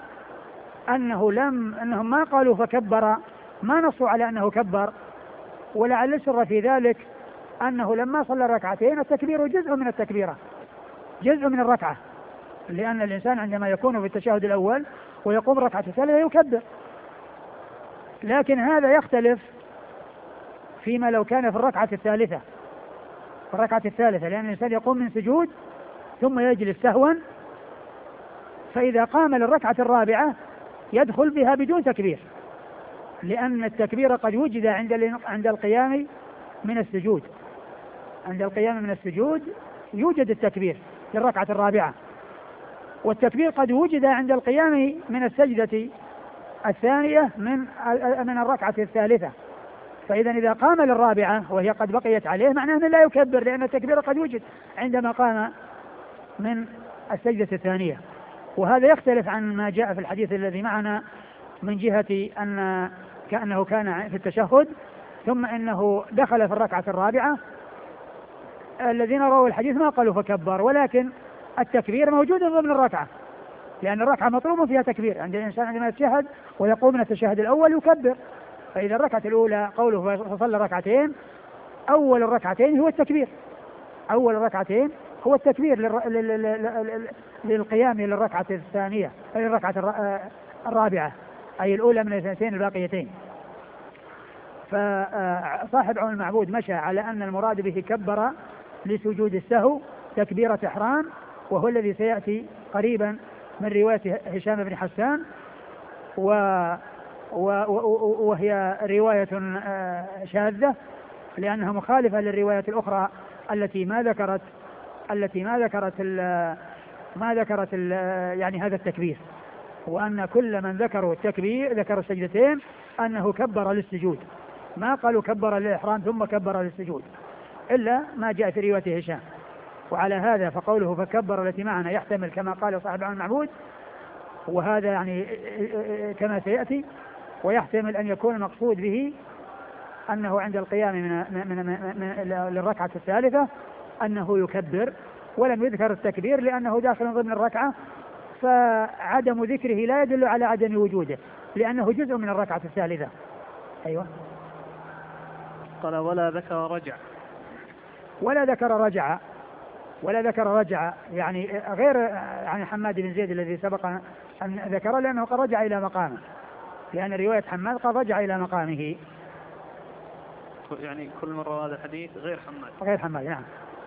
أنهم ما قالوا فكبر، ما نصوا على أنه كبر، ولعل السر في ذلك أنه لما صلى الركعتين التكبير جزء من التكبيرة، جزء من الركعة، لأن الإنسان عندما يكون في التشهد الأول ويقوم الركعة الثالثة يكبر. لكن هذا يختلف فيما لو كان في الركعة الثالثة، لأن الإنسان يقوم من سجود ثم يجلس سهوا، فإذا قام للركعة الرابعة يدخل بها بدون تكبير، لأن التكبير قد وجد عند القيام من السجود، يوجد التكبير للركعة الرابعة، والتكبير قد وجد عند القيام من السجدة الثانية من الركعة الثالثة. فإذا قام للرابعة وهي قد بقيت عليه معناه أنه لا يكبر، لأن التكبير قد وجد عندما قام من السجدة الثانية. وهذا يختلف عن ما جاء في الحديث الذي معنا من جهة أن كأنه كان في التشهد ثم إنه دخل في الركعة الرابعة. الذين رووا الحديث ما قالوا فكبر، ولكن التكبير موجود ضمن الركعة، لأن الركعة مطلوب فيها تكبير. عند الإنسان عندما يتشهد ويقوم من التشهد الأول يكبر. فإذا الركعة الأولى قوله فصلى ركعتين، أول الركعتين هو التكبير، أول الركعتين هو التكبير للقيام للركعة الثانية أي الركعة الرابعة أي الأولى من الاثنتين الباقيتين. فصاحب عون المعبود مشى على أن المراد به كبر لسجود السهو تكبيرة إحرام، وهو الذي سيأتي قريبا من رواية هشام بن حسان، وهي رواية شاذة لأنها مخالفة للرواية الأخرى التي ما ذكرت يعني هذا التكبير، وأن كل من ذكروا التكبير ذكر السجدتين أنه كبر للسجود، ما قالوا كبر للإحرام ثم كبر للسجود إلا ما جاء في رواية هشام. وعلى هذا فقوله فكبر التي معنا يحتمل كما قال صاحب عون المعبود، وهذا يعني كما سيأتي، ويحتمل أن يكون المقصود به أنه عند القيام للركعة الثالثة أنه يكبر، ولم يذكر التكبير لأنه داخل ضمن الركعة، فعدم ذكره لا يدل على عدم وجوده لأنه جزء من الركعة الثالثة. أيوة. قال ولا ذكر رجع، ولا ذكر رجع يعني غير عن حماد بن زيد الذي سبق أن ذكر، لأنه قد رجع إلى مقامه، لأن رواية حماد قد رجع إلى مقامه، يعني كل مرة هذا الحديث غير حماد. نعم.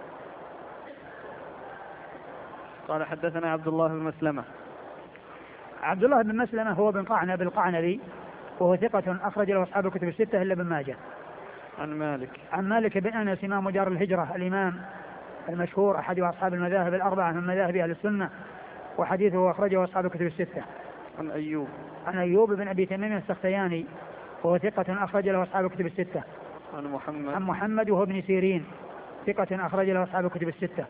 قال حدثنا عبد الله بن مسلمة. عبد الله بن مسلمة هو بن قعنب القعنبي، وهو ثقة أخرج له أصحاب الكتب الستة إلا ابن ماجه. عن مالك بن أنس إمام دار الهجرة الإمام المشهور أحد أصحاب المذاهب الأربعة من مذاهب أهل السنة، وحديثه أخرجه أصحاب الكتب الستة. عن أيوب بن أبي تميم السختياني وهو ثقة أخرج له أصحاب الكتب الستة. عن محمد وهو ابن سيرين ثقة أخرج له أصحاب الكتب الستة.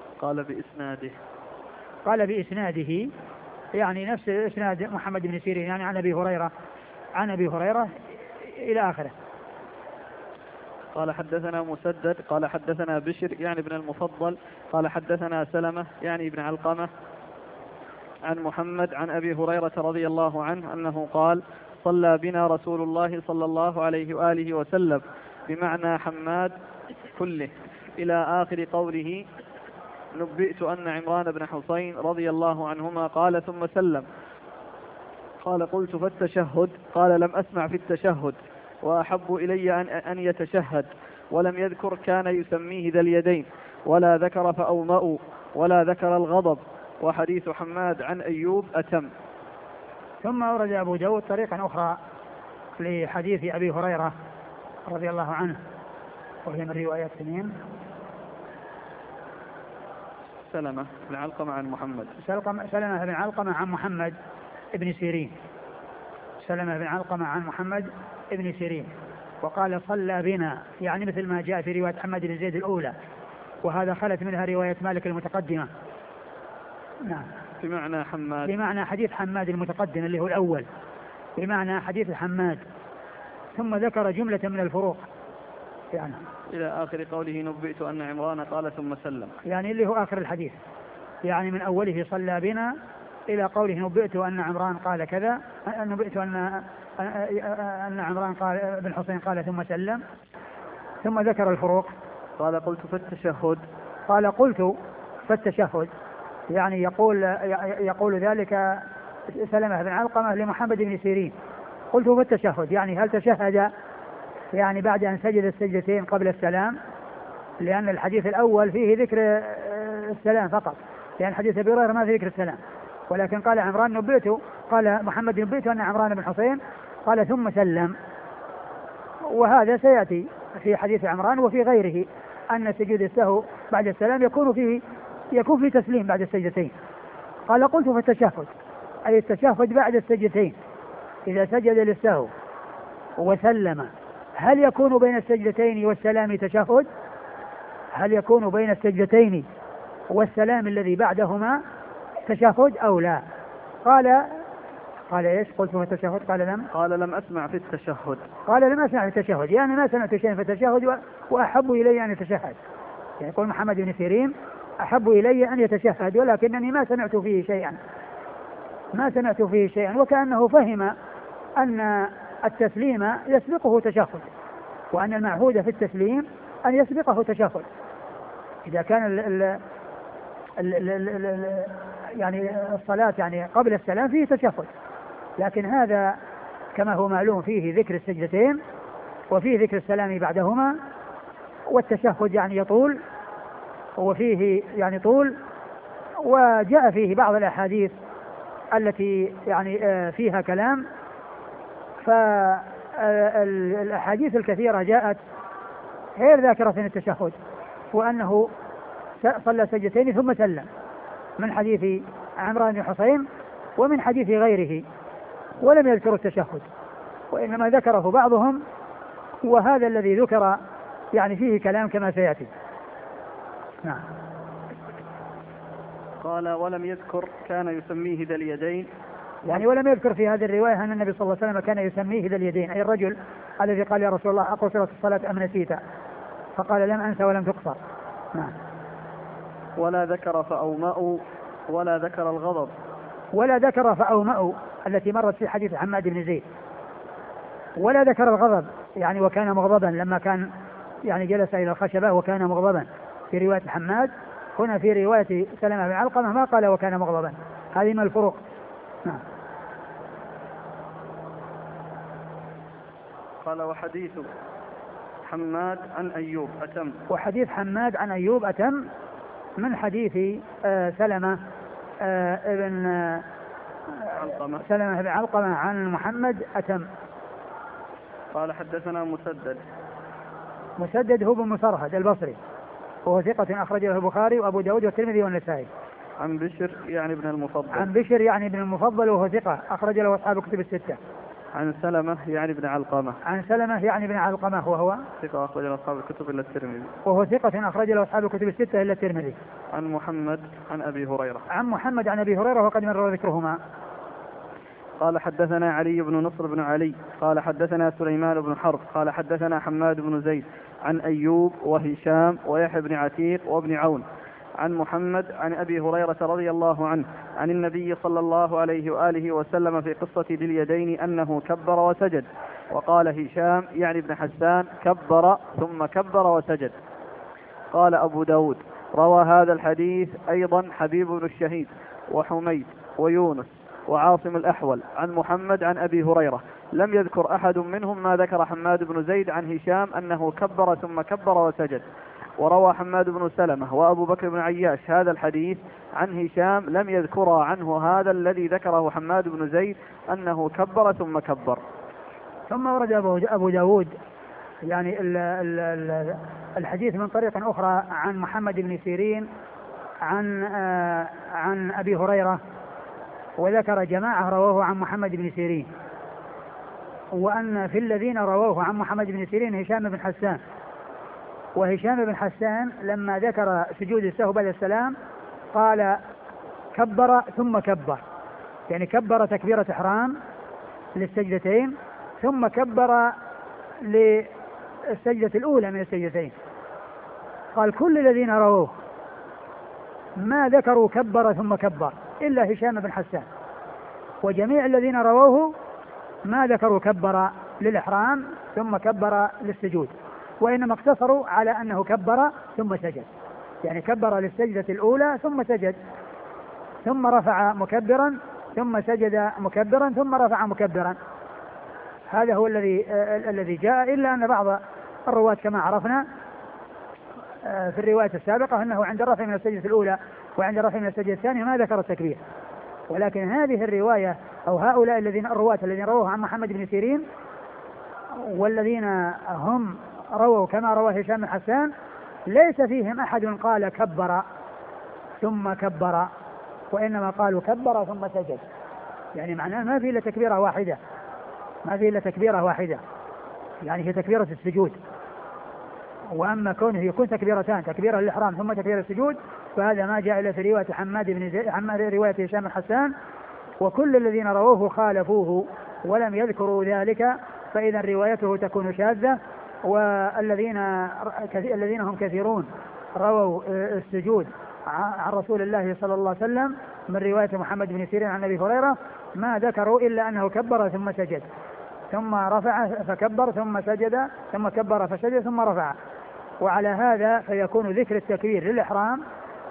قال بإسناده يعني نفس إسناد محمد بن سيرين، يعني عن أبي هريرة إلى آخره. قال حدثنا مسدد قال حدثنا بشر يعني ابن المفضل قال حدثنا سلمة يعني ابن علقمة عن محمد عن أبي هريرة رضي الله عنه أنه قال صلى بنا رسول الله صلى الله عليه وآله وسلم، بمعنى حماد كله إلى آخر قوله نبئت أن عمران بن حسين رضي الله عنهما قال ثم سلم. قال قلت فالتشهد؟ قال لم أسمع في التشهد وأحب إلي أن يتشهد، ولم يذكر كان يسميه ذا اليدين، ولا ذكر فأومأوا، ولا ذكر الغضب. وحديث حماد عن أيوب أتم. ثم أورد أبو داود طريقا أخرى لحديث أبي هريرة رضي الله عنه، وهي من روايات سنين سلمة بن علقمة عن محمد. سلمة بن علقمة عن محمد ابن سيرين. سلمة بن علقمة عن محمد ابن سيرين. وقال صلى بنا، يعني مثل ما جاء في رواية حماد بن زيد الأولى، وهذا خلت منها رواية مالك المتقدمة. نعم. بمعنى حديث حماد المتقدم اللي هو الأول، بمعنى حديث حماد، ثم ذكر جملة من الفروق يعني إلى آخر قوله نبئت أن عمران قال ثم سلم، يعني اللي هو آخر الحديث، يعني من أوله صلى بنا إلى قوله نبئت أن عمران قال كذا، نبئت أن عمران قال بن حسين قال ثم سلم، ثم ذكر الفروق. قال قلت فالتشهد يعني يقول ذلك سلمة بن علقمة لمحمد بن سيرين. قلت فالتشهد يعني هل تشهد يعني بعد أن سجد السجدتين قبل السلام، لأن الحديث الأول فيه ذكر السلام فقط، لأن حديث أبي هريرة ما فيه ذكر السلام، ولكن قال عمران نبئت، قال محمد نبئت أن عمران بن حسين قال ثم سلم. وهذا سيأتي في حديث عمران وفي غيره أن سجود السهو بعد السلام يكون في تسليم بعد السجدتين. قال قلت فالتشهد أي التشهد بعد السجدتين، إذا سجد للسهو وسلم هل يكون بين السجدتين والسلام تشهد؟ هل يكون بين السجدتين والسلام الذي بعدهما تشهد أو لا؟ قال إيش؟ قلت في التشهد؟ قال لم أسمع في التشهد. يعني ما سمعت شيئا في التشهد وأحب إلي أن يتشهد. يعني يقول محمد بن سيرين أحب إلي أن يتشهد ولكنني ما سمعت فيه شيئا، ما سمعت فيه شيئا، وكأنه فهم أن التسليم يسبقه تشهد، وأن المعهود في التسليم أن يسبقه تشهد. إذا كان يعني الصلاة يعني قبل السلام فيه تشهد، لكن هذا كما هو معلوم فيه ذكر السجدتين وفيه ذكر السلام بعدهما، والتشهد يعني يطول وفيه يعني طول. وجاء فيه بعض الأحاديث التي يعني فيها كلام، فالأحاديث الكثيرة جاءت غير ذاكرة التشهد، وأنه صلى سجدتين ثم سلم، من حديث عمران بن حسين ومن حديث غيره، ولم يذكروا التشهد، وإنما ذكره بعضهم، وهذا الذي ذكر يعني فيه كلام كما سيأتي. نعم. قال ولم يذكر كان يسميه ذا اليدين، يعني ولم يذكر في هذه الرواية أن النبي صلى الله عليه وسلم كان يسميه ذا اليدين، أي الرجل الذي قال يا رسول الله أقصرت الصلاة أم نسيت؟ فقال لم أنسى ولم تقصر. نعم. ولا ذكر فأومأوا ولا ذكر الغضب، ولا ذكر فأومأوا التي مرت في حديث حماد بن زيد، ولا ذكر الغضب يعني وكان مغضبا لما كان يعني جلس إلى الخشبة وكان مغضبا في رواية حماد. هنا في رواية سلمة بن علقمة ما قال وكان مغضبا. هذه من الفروق. نعم. قال وحديث حماد عن أيوب أتم، وحديث حماد عن أيوب أتم من حديث سلمة بن علقمة عن محمد أتم. قال حدثنا مسدد هو بن مسرهد البصري، وهو ثقة أخرجه البخاري وأبو داود والترمذي والنسائي. عن بشر يعني ابن المفضل وهو ثقة أخرج له أصحاب الكتب الستة. عن سلمة يعني ابن علقمة وهو ثقة أخرج له أصحاب الكتب إلا الترمذي. وهو ثقة أخرج له أصحاب الكتب الستة إلا الترمذي. عن محمد عن أبي هريرة وقد مر ذكرهما. قال حدثنا علي بن نصر بن علي قال حدثنا سليمان بن حرب قال حدثنا حماد بن زيد عن أيوب وهشام ويحيى بن عتيق وابن عون عن محمد عن أبي هريرة رضي الله عنه عن النبي صلى الله عليه وآله وسلم في قصة ذي اليدين أنه كبر وسجد. وقال هشام يعني ابن حسان كبر ثم كبر وسجد. قال أبو داود روى هذا الحديث أيضا حبيب بن الشهيد وحميد ويونس وعاصم الأحول عن محمد عن أبي هريرة، لم يذكر أحد منهم ما ذكر حماد بن زيد عن هشام أنه كبر ثم كبر وسجد. وروى حماد بن سلمة وأبو بكر بن عياش هذا الحديث عن هشام، لم يذكر عنه هذا الذي ذكره حماد بن زيد أنه كبر ثم كبر. ثم ورد أبو داود يعني الحديث من طريق أخرى عن محمد بن سيرين عن أبي هريرة، وذكر جماعة رواه عن محمد بن سيرين، وأن في الذين رواه عن محمد بن سيرين هشام بن حسان. وهشام بن حسان لما ذكر سجود السهو بعد السلام قال كبر ثم كبر، يعني كبر تكبيرة إحرام للسجدتين ثم كبر للسجدة الأولى من السجدتين. قال كل الذين رووه ما ذكروا كبر ثم كبر إلا هشام بن حسان، وجميع الذين رووه ما ذكروا كبر للإحرام ثم كبر للسجود، وإنما اقتصروا على أنه كبر ثم سجد، يعني كبر للسجدة الأولى ثم سجد ثم رفع مكبرا ثم سجد مكبرا ثم رفع مكبرا. هذا هو الذي جاء، إلا أن بعض الرواة كما عرفنا في الرواية السابقة أنه عند الرفع من السجدة الأولى وعند الرفع من السجدة الثانية ما ذكر التكبير. ولكن هذه الرواية أو هؤلاء الرواة الذين رووه عن محمد بن سيرين والذين هم رووا كما روى هشام بن حسان ليس فيهم أحد قال كبر ثم كبر، وإنما قالوا كبر ثم سجد، يعني معناه ما في إلا تكبيرة واحدة، يعني هي تكبيرة السجود. وأما كونه يكون تكبيرتان، تكبيرة للإحرام ثم تكبيرة السجود، فهذا ما جاء إلا في رواية حماد بن زيد رواية هشام بن حسان، وكل الذين رووه خالفوه ولم يذكروا ذلك، فإذا روايته تكون شاذة. والذين هم كثيرون رووا السجود عن رسول الله صلى الله عليه وسلم من رواية محمد بن سيرين عن أبي هريرة ما ذكروا إلا أنه كبر ثم سجد ثم رفع فكبر ثم سجد ثم كبر فسجد ثم رفع. وعلى هذا فيكون ذكر التكبير للإحرام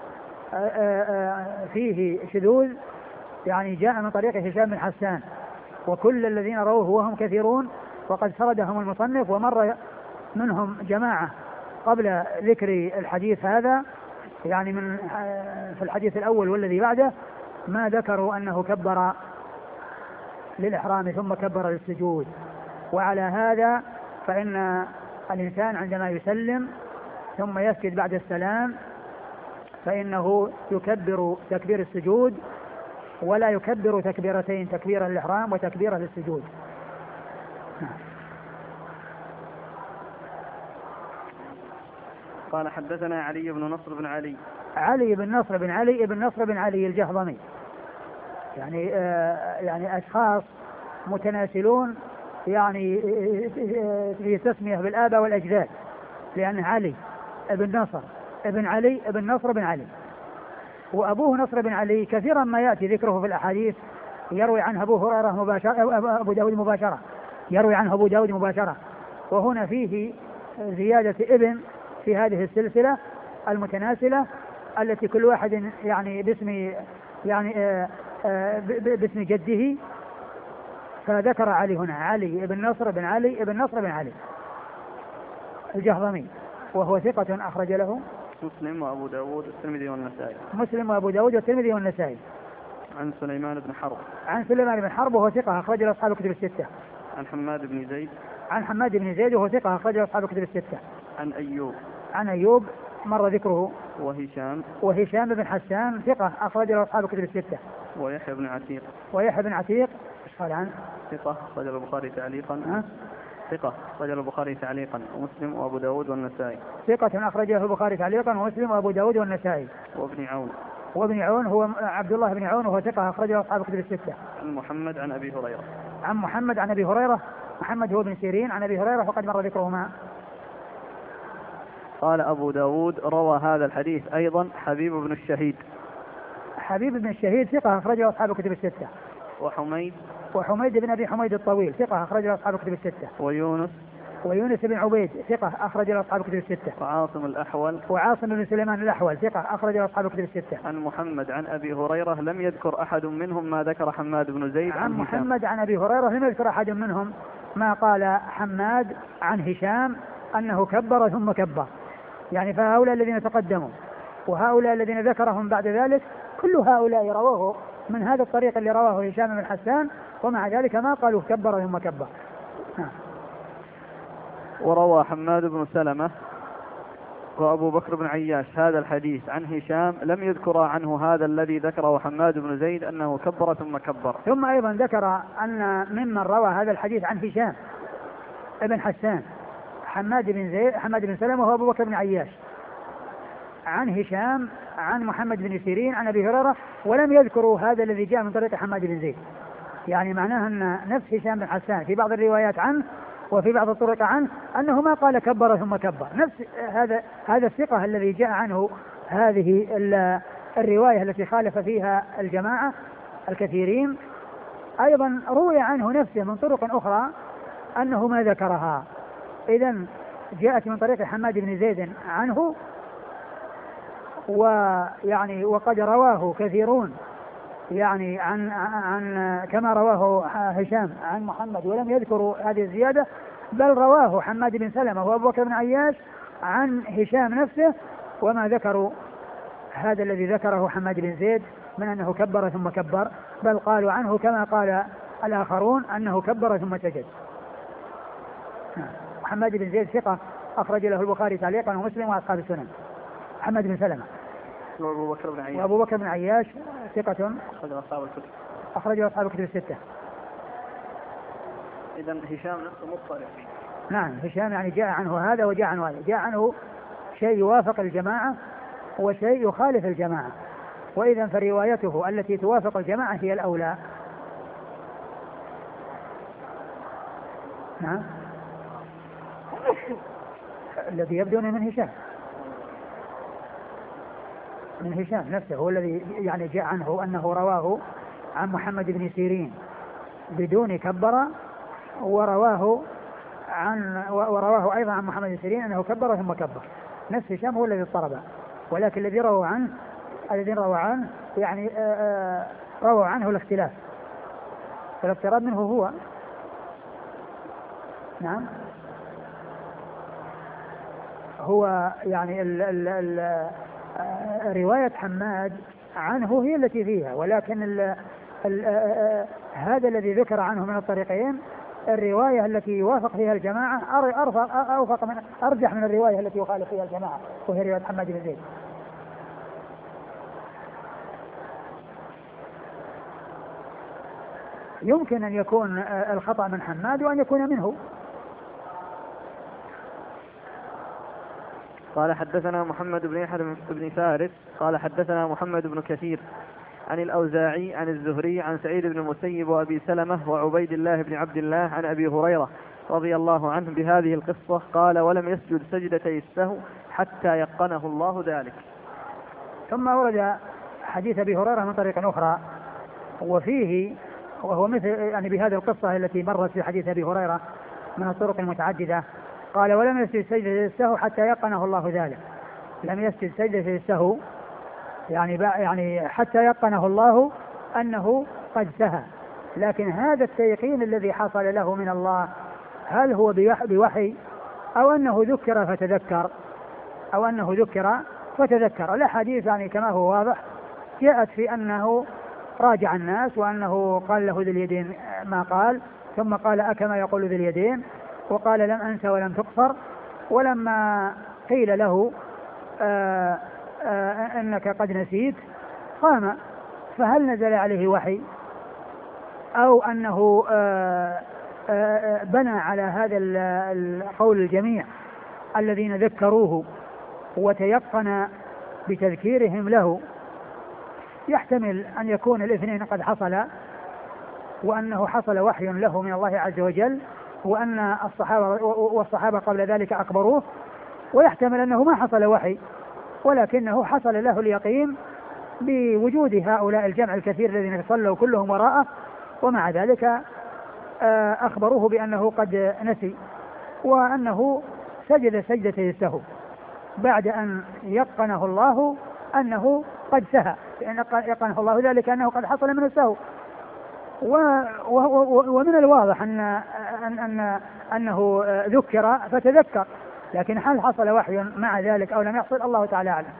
فيه شذوذ، يعني جاء من طريق هشام بن حسان، وكل الذين رووه وهم كثيرون وقد سردهم المصنف ومر منهم جماعة قبل ذكر الحديث هذا، يعني من في الحديث الأول والذي بعده ما ذكروا أنه كبر للإحرام ثم كبر للسجود. وعلى هذا فإن الإنسان عندما يسلم ثم يسجد بعد السلام فإنه يكبر تكبير السجود ولا يكبر تكبيرتين، تكبيرة للإحرام وتكبيرة للسجود. قال حدثنا علي بن نصر بن علي. علي بن نصر بن علي ابن نصر بن علي الجهضمي، يعني أشخاص متناسلون يعني في تسمية بالآباء والأجداد، لأن علي ابن نصر ابن علي ابن نصر بن علي، وأبوه نصر بن علي كثيرا ما يأتي ذكره في الأحاديث، يروي عنه أبو هريرة مباشرة، أبو داود مباشرة، يروي عنه أبو داود مباشرة. وهنا فيه زيادة ابن في هذه السلسلة المتناسلة التي كل واحد يعني باسم جده، فذكر علي هنا علي ابن نصر بن علي ابن نصر بن علي الجهضمي، وهو ثقة أخرج له مسلم وأبو داود والترمذي والنسائي. مسلم وأبو داود والترمذي والنسائي. عن سليمان بن حرب. عن سليمان بن حرب وهو ثقة أخرج له أصحاب الكتب الستة. عن حماد بن زيد. عن حماد بن زيد وهو ثقة أخرج له أصحاب الكتب الستة. عن أيوب. عن أيوب مر ذكره. وهشام بن حسان ثقة أخرج له أصحاب الكتب الستة. ويحيى بن عتيق. ويحيى بن عتيق ايش قال عنه؟ ثقة أخرج البخاري تعليقا. ثقة أخرج البخاري تعليقا ومسلم وأبو داود والنسائي. ثقة أخرجه البخاري تعليقا ومسلم وأبو داود والنسائي. وابن عون. وابن عون هو عبد الله بن عون وهو ثقة أخرجه أصحاب الكتب الستة. عن محمد عن أبي هريرة. عن محمد عن أبي هريرة. محمد هو بن سيرين عن أبي هريرة وقد مر ذكرهما. قال أبو داود روى هذا الحديث أيضا حبيب بن الشهيد. حبيب بن الشهيد ثقة أخرجه أصحاب الكتب الستة. وحميد بن أبي حميد الطويل ثقة أخرجه أصحاب الكتب الستة. ويونس بن عبيد ثقة أخرجه أصحاب الكتب الستة. وعاصم بن سليمان الأحول ثقة أخرجه أصحاب الكتب الستة. عن محمد عن أبي هريرة لم يذكر أحد منهم ما ذكر حماد بن زيد. عن محمد عن أبي هريرة لم يذكر أحد منهم ما قال حماد عن هشام أنه كبر ثم كبر، يعني فهؤلاء الذين تقدموا وهؤلاء الذين ذكرهم بعد ذلك كل هؤلاء رواه من هذا الطريق اللي رواه هشام بن حسان، ومع ذلك ما قالوا كبر ثم كبر. وروى حماد بن سلمة وأبو بكر بن عياش هذا الحديث عن هشام لم يذكر عنه هذا الذي ذكره حماد بن زيد أنه كبر ثم كبر. ثم أيضا ذكر أن ممن روى هذا الحديث عن هشام ابن حسان حماد بن سلمة وهو أبو بكر بن عياش عن هشام عن محمد بن سيرين عن أبي هريرة، ولم يذكروا هذا الذي جاء من طريق حماد بن زيد، يعني معناه أن نفس هشام بن حسان في بعض الروايات عنه وفي بعض الطرق عنه أنه ما قال كبر ثم كبر، نفس هذا الثقة الذي جاء عنه هذه الرواية التي خالف فيها الجماعة الكثيرين، أيضا روي عنه نفسه من طرق أخرى أنه ما ذكرها. إذن جاءت من طريق حماد بن زيد عنه، ويعني وقد رواه كثيرون يعني عن كما رواه هشام عن محمد ولم يذكروا هذه الزيادة، بل رواه حماد بن سلمة وأبو بكر بن عياش عن هشام نفسه وما ذكروا هذا الذي ذكره حماد بن زيد من أنه كبر ثم كبر، بل قالوا عنه كما قال الآخرون أنه كبر ثم سجد. حماد بن زيد ثقة أخرج له البخاري تعليقا ومسلم وأصحاب السنن. محمد بن سلمة وأبو بكر بن عياش ثقة أخرج أصحاب الكتب الستة. إذن هشام نفسه مضطرب فيه. نعم هشام يعني جاء عنه هذا وجاء عنه هذا، جاء عنه شيء يوافق الجماعة وشيء يخالف الجماعة، وإذا فروايته التي توافق الجماعة هي الأولى. نعم الذي يبدون من هشام. من هشام نفسه هو الذي يعني جاء عنه أنه رواه عن محمد بن سيرين بدون كبر، ورواه أيضا عن محمد بن سيرين أنه كبر ثم كبر. نفس هشام هو الذي اضطرب، ولكن الذين رووا عنه يعني رووا عنه الاختلاف، فالاضطراب منه هو. نعم هو يعني رواية حماد عنه هي التي فيها، ولكن هذا الذي ذكر عنه من الطريقين الرواية التي يوافق فيها الجماعة أرجح من الرواية التي يخالف فيها الجماعة، وهي رواية حماد بن زيد. يمكن أن يكون الخطأ من حماد وأن يكون منه. قال حدثنا محمد بن يحيى بن فارس قال حدثنا محمد بن كثير عن الأوزاعي عن الزهري عن سعيد بن المسيب وأبي سلمة وعبيد الله بن عبد الله عن أبي هريرة رضي الله عنه بهذه القصة قال ولم يسجد سجدتي السهو حتى يقنه الله ذلك. ثم ورد حديث أبي هريرة من طريق أخرى وفيه وهو مثل يعني بهذه القصة التي مرت في حديث أبي هريرة من الطرق المتعددة. قال ولم يسجد سجدة السهو حتى يقنه الله ذلك. لم يسجد سجدة السهو يعني حتى يقنه الله أنه قد سهى. لكن هذا التيقين الذي حصل له من الله هل هو بوحي أو أنه ذكر فتذكر الأحاديث يعني كما هو واضح جاءت في أنه راجع الناس وأنه قال له ذي اليدين ما قال، ثم قال أكما يقول ذي اليدين، وقال لم أنس ولم تقصر. ولما قيل له أنك قد نسيت قام. فهل نزل عليه وحي أو أنه بنى على هذا القول الجميع الذين ذكروه وتيقن بتذكيرهم له؟ يحتمل أن يكون الاثنين قد حصل، وأنه حصل وحي له من الله عز وجل، وأن الصحابة قبل ذلك أخبروه، ويحتمل أنه ما حصل وحي ولكنه حصل له اليقين بوجود هؤلاء الجمع الكثير الذين صلوا كلهم وراءه، ومع ذلك أخبروه بأنه قد نسي، وأنه سجد سجدتي السهو بعد أن يقنه الله أنه قد سهى، لأن يقنه الله ذلك أنه قد حصل من السهو. ومن الواضح أنه ذكر فتذكر، لكن هل حصل وحي مع ذلك أو لم يحصل الله تعالى أعلم.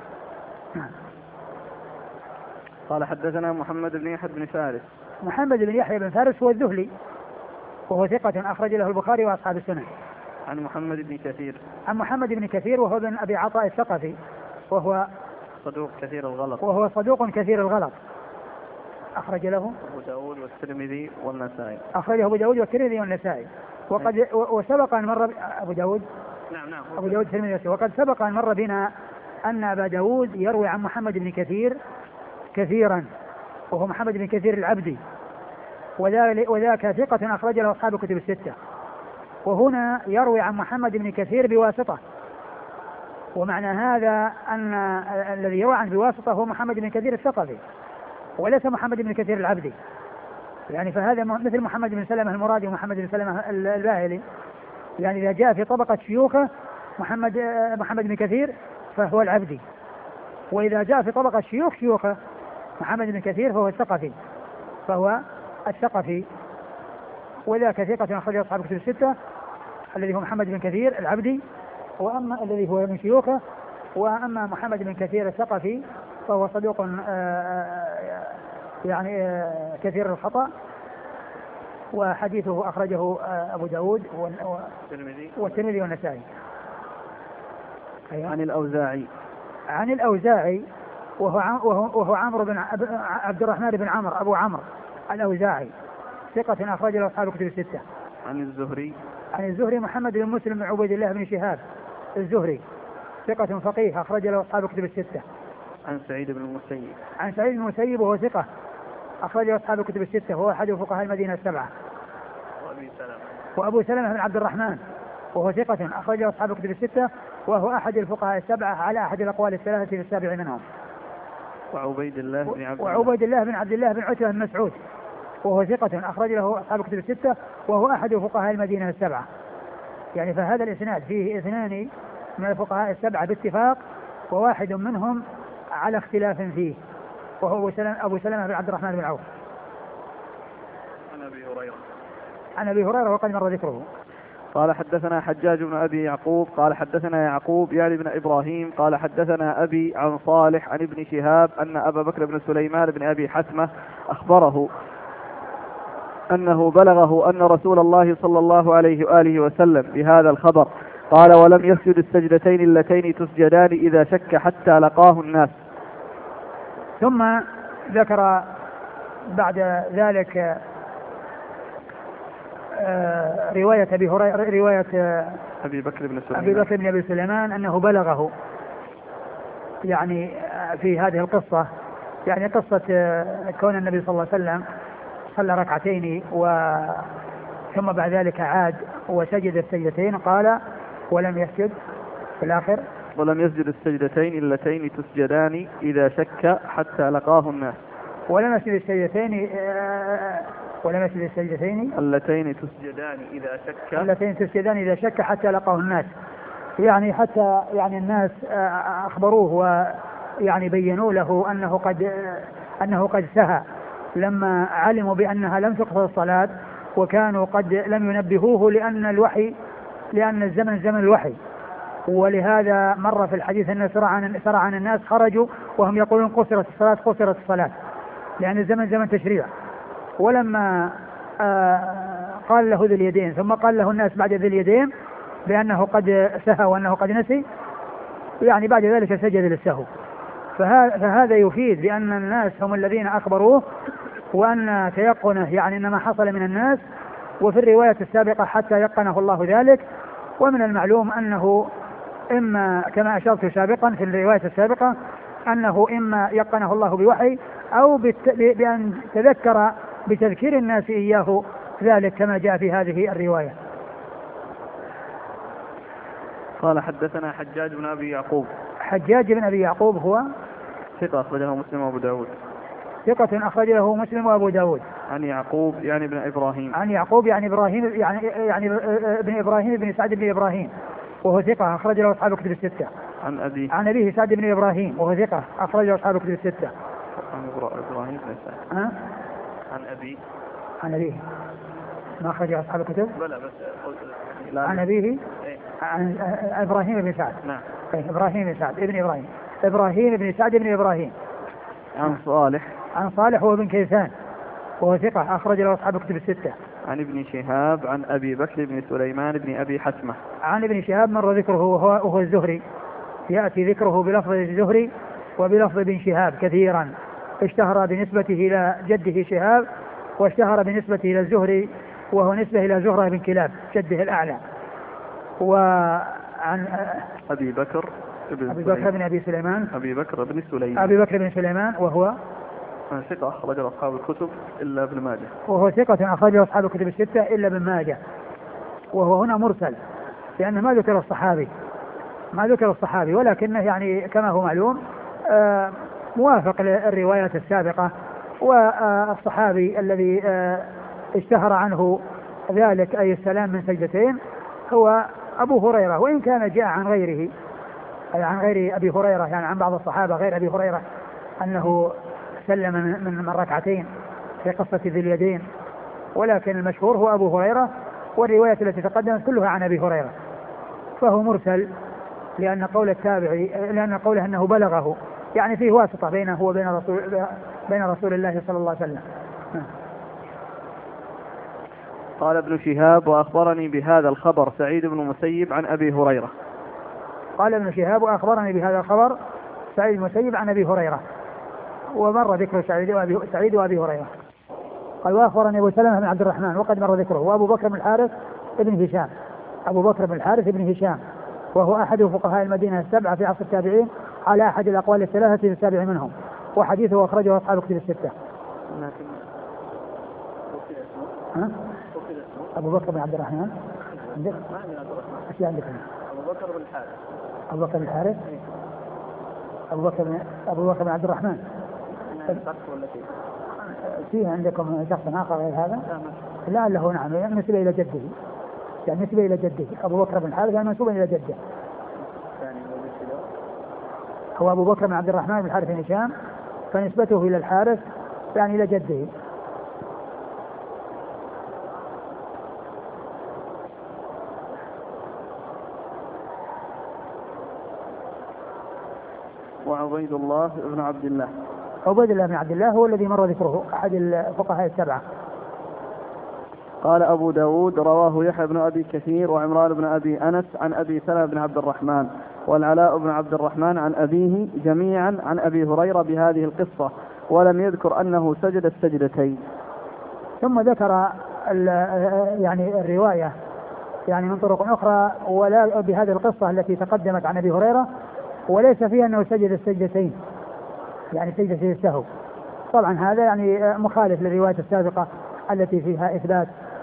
قال حدثنا محمد بن يحيى بن فارس. محمد بن يحيى بن فارس هو الذهلي وهو ثقة أخرج له البخاري وأصحاب السنن. عن محمد بن كثير. عن محمد بن كثير وهو ابن أبي عطاء الثقفي وهو صدوق كثير الغلط. وهو صدوق كثير الغلط. أخرج له أبو داود والترمذي والنسائي. أخرجه أبو داود والترمذي والنسائي. وسبق أن مر أبو داود. نعم. أبو داود والترمذي. وقد سبق أن مر بنا أن أبا داود يروي عن محمد بن كثير كثيرا، وهو محمد بن كثير العبدي، وذاك ثقة أخرج له أصحاب الكتب الستة. وهنا يروي عن محمد بن كثير بواسطة، ومعنى هذا أن الذي يروي عنه بواسطة هو محمد بن كثير الثقفي وليس محمد بن كثير العبدي. يعني فهذا مثل محمد بن سلمة المرادي ومحمد بن سلمة الباهلي، يعني إذا جاء في طبقة شيوخه محمد بن كثير فهو العبدي، وإذا جاء في طبقة شيوخه محمد بن كثير فهو الثقفي. وذاك ثقة أخرجه أصحاب الكتب الستة الذي هو محمد بن كثير العبدي، وأما الذي هو من شيوخه. وأما محمد بن كثير الثقفي فهو صدوق يعني كثير الخطأ، وحديثه أخرجه أبو داود والترمذي والنسائي. عن الأوزاعي وهو عمرو بن عبد الرحمن بن عمرو أبو عمرو الأوزاعي ثقة أخرج له أصحاب الكتب الستة. عن الزهري محمد بن مسلم بن عبيد الله بن شهاب الزهري ثقة فقيه أخرج له أصحاب الكتب الستة. عن سعيد بن المسيب وهو ثقة أخرج له أصحاب الكتب الستة، وهو أحد فقهاء المدينة السبعة. وأبو سلمة بن عبد الرحمن وهو ثقة أخرج له أصحاب الكتب الستة، وهو أحد الفقهاء السبعة على أحد الأقوال الثلاثة في السابع منهم. وعبيد الله بن عبد الله بن عتبة بن مسعود وهو ثقة أخرج له أصحاب كتب الستة وهو أحد فقهاء المدينة السبعة. يعني فهذا الإسناد فيه اثنان من الفقهاء السبعة باتفاق وواحد منهم على اختلاف فيه وهو أبو سلمة بن عبد الرحمن بن عوف. عن أبي هريرة وقد مر ذكره. قال حدثنا حجاج بن أبي يعقوب قال حدثنا يعقوب يعني بن إبراهيم قال حدثنا أبي عن صالح عن ابن شهاب أن أبا بكر بن سليمان بن أبي حتمة أخبره أنه بلغه أن رسول الله صلى الله عليه وآله وسلم بهذا الخبر قال ولم يسجد السجدتين اللتين تسجدان إذا شك حتى لقاه الناس. ثم ذكر بعد ذلك رواية أبي بكر بن أبي سليمان أنه بلغه يعني في هذه القصة يعني قصة كون النبي صلى الله عليه وسلم صلى ركعتين ثم بعد ذلك عاد وسجد السجدتين قال ولم يسجد في الآخر ولم يسجد السجدتين اللتين تسجدان إذا شك حتى لقاه الناس. ولم يسجد السجدتين اللتين تسجدان إذا شك حتى لقاه الناس. يعني حتى يعني الناس أخبروه ويعني بينوا له أنه قد سهى لما علموا بأنها لم تقصد الصلاة وكانوا قد لم ينبهوه لأن الزمن زمن الوحي. ولهذا مر في الحديث أن سرعان الناس خرجوا وهم يقولون قصرت الصلاة لأن الزمن زمن تشريع. ولما قال له ذي اليدين ثم قال له الناس بعد ذي اليدين بأنه قد سهى وأنه قد نسي يعني بعد ذلك سجد للسهو. فهذا يفيد بأن الناس هم الذين أخبروه وأن تيقنه يعني إنما حصل من الناس. وفي الرواية السابقة حتى يقنه الله ذلك. ومن المعلوم أنه إما كما أشرت سابقا في الرواية السابقة أنه إما يقنه الله بوحي أو بأن تذكر بتذكير الناس إياه ذلك كما جاء في هذه الرواية. قال حدثنا حجاج بن أبي يعقوب. حجاج بن أبي يعقوب هو ثقة أخرجه مسلم وأبو داود. ثقة أخرجه مسلم وأبو داود. عن يعقوب يعني ابن إبراهيم. عن يعقوب يعني إبراهيم يعني ابن إبراهيم بن سعد بن إبراهيم وهو ثقة أخرج له أصحاب كتب الستة. عن أبيه سعد بن إبراهيم وهو ثقة أخرج له أصحاب كتب الستة. عن إبراهيم بن سعد. عن أبيه ما أخرج أصحاب الكتب. بلى بس عن أبيه عن إبراهيم بن سعد. نعم. إبراهيم بن سعد ابن إبراهيم بن سعد بن إبراهيم. عن صالح وهو بن كيسان وهو ثقة أخرج له أصحاب الكتب الستة. عن ابن شهاب عن أبي بكر بن سليمان بن أبي حتمة. عن ابن شهاب مر ذكره وهو الزهري يأتي ذكره بلفظ الزهري وبلفظ ابن شهاب كثيرا. اشتهر بنسبته إلى جده شهاب واشتهر بنسبته إلى الزهري وهو نسبة إلى زهرة بن كلاب جده الأعلى. وعن أبي بكر بن أبي سليمان أبي بكر بن سليمان وهو ثقة أخرج أصحاب الكتب إلا ابن ماجه. وهو ثقة أخرج أصحاب الكتب الستة إلا ابن ماجه. وهو هنا مرسل لأنه ما ذكر الصحابي ولكنه يعني كما هو معلوم موافق للروايات السابقة. والصحابي الذي اشتهر عنه ذلك أي السلام من سجدتين هو أبو هريرة وإن كان جاء عن غيره أي عن غير أبي هريرة يعني عن بعض الصحابة غير أبي هريرة أنه سلم من ركعتين في قصة ذي اليدين. ولكن المشهور هو أبو هريرة والرواية التي تقدمت كلها عن أبي هريرة فهو مرسل لأن قوله أنه بلغه يعني فيه واسطة بينه وبين رسول الله صلى الله عليه وسلم. قال ابن شهاب وأخبرني بهذا الخبر سعيد بن المسيب عن أبي هريرة. قال ابن شهاب وأخبرني بهذا الخبر سعيد بن المسيب عن أبي هريرة ومر ذكر سعيد وأبي هريرة. قال وأخبرني أبو سلمة بن عبد الرحمن وقد مر ذكره وأبو بكر بن الحارث بن هشام وهو أحد فقهاء المدينة السبعة في عصر التابعين على أحد الأقوال الثلاثة السابع منهم وحديثه أخرجه أصحاب الكتب الستة. أبو بكر بن عبد الرحمن عندك؟ أشياء عندك أبو بكر بن الحارث أبو بكر بن عبد الرحمن فيه عندكم شخص آخر غير هذا؟ لا له نعم نسبة إلى جده، يعني نسبة إلى جده أبو بكر بن الحارث يعني منسوب إلى جده. هو أبو بكر بن عبد الرحمن بن الحارث بن هشام فنسبته إلى الحارث يعني إلى جده. وعبيد الله بن عبد الله. عبيد الله بن عبد الله هو الذي مر ذكره أحد الفقهاء السبعة. قال أبو داود رواه يحيى بن أبي كثير وعمران بن أبي أنس عن أبي سلمة بن عبد الرحمن والعلاء بن عبد الرحمن عن أبيه جميعا عن أبي هريرة بهذه القصة ولم يذكر أنه سجد السجدتين. ثم ذكر يعني الرواية يعني من طرق أخرى ولا بهذه القصة التي تقدمت عن أبي هريرة وليس فيها أنه سجد السجدتين يعني سجدة السهو. طبعا هذا يعني مخالف للرواية السابقة التي فيها إثبات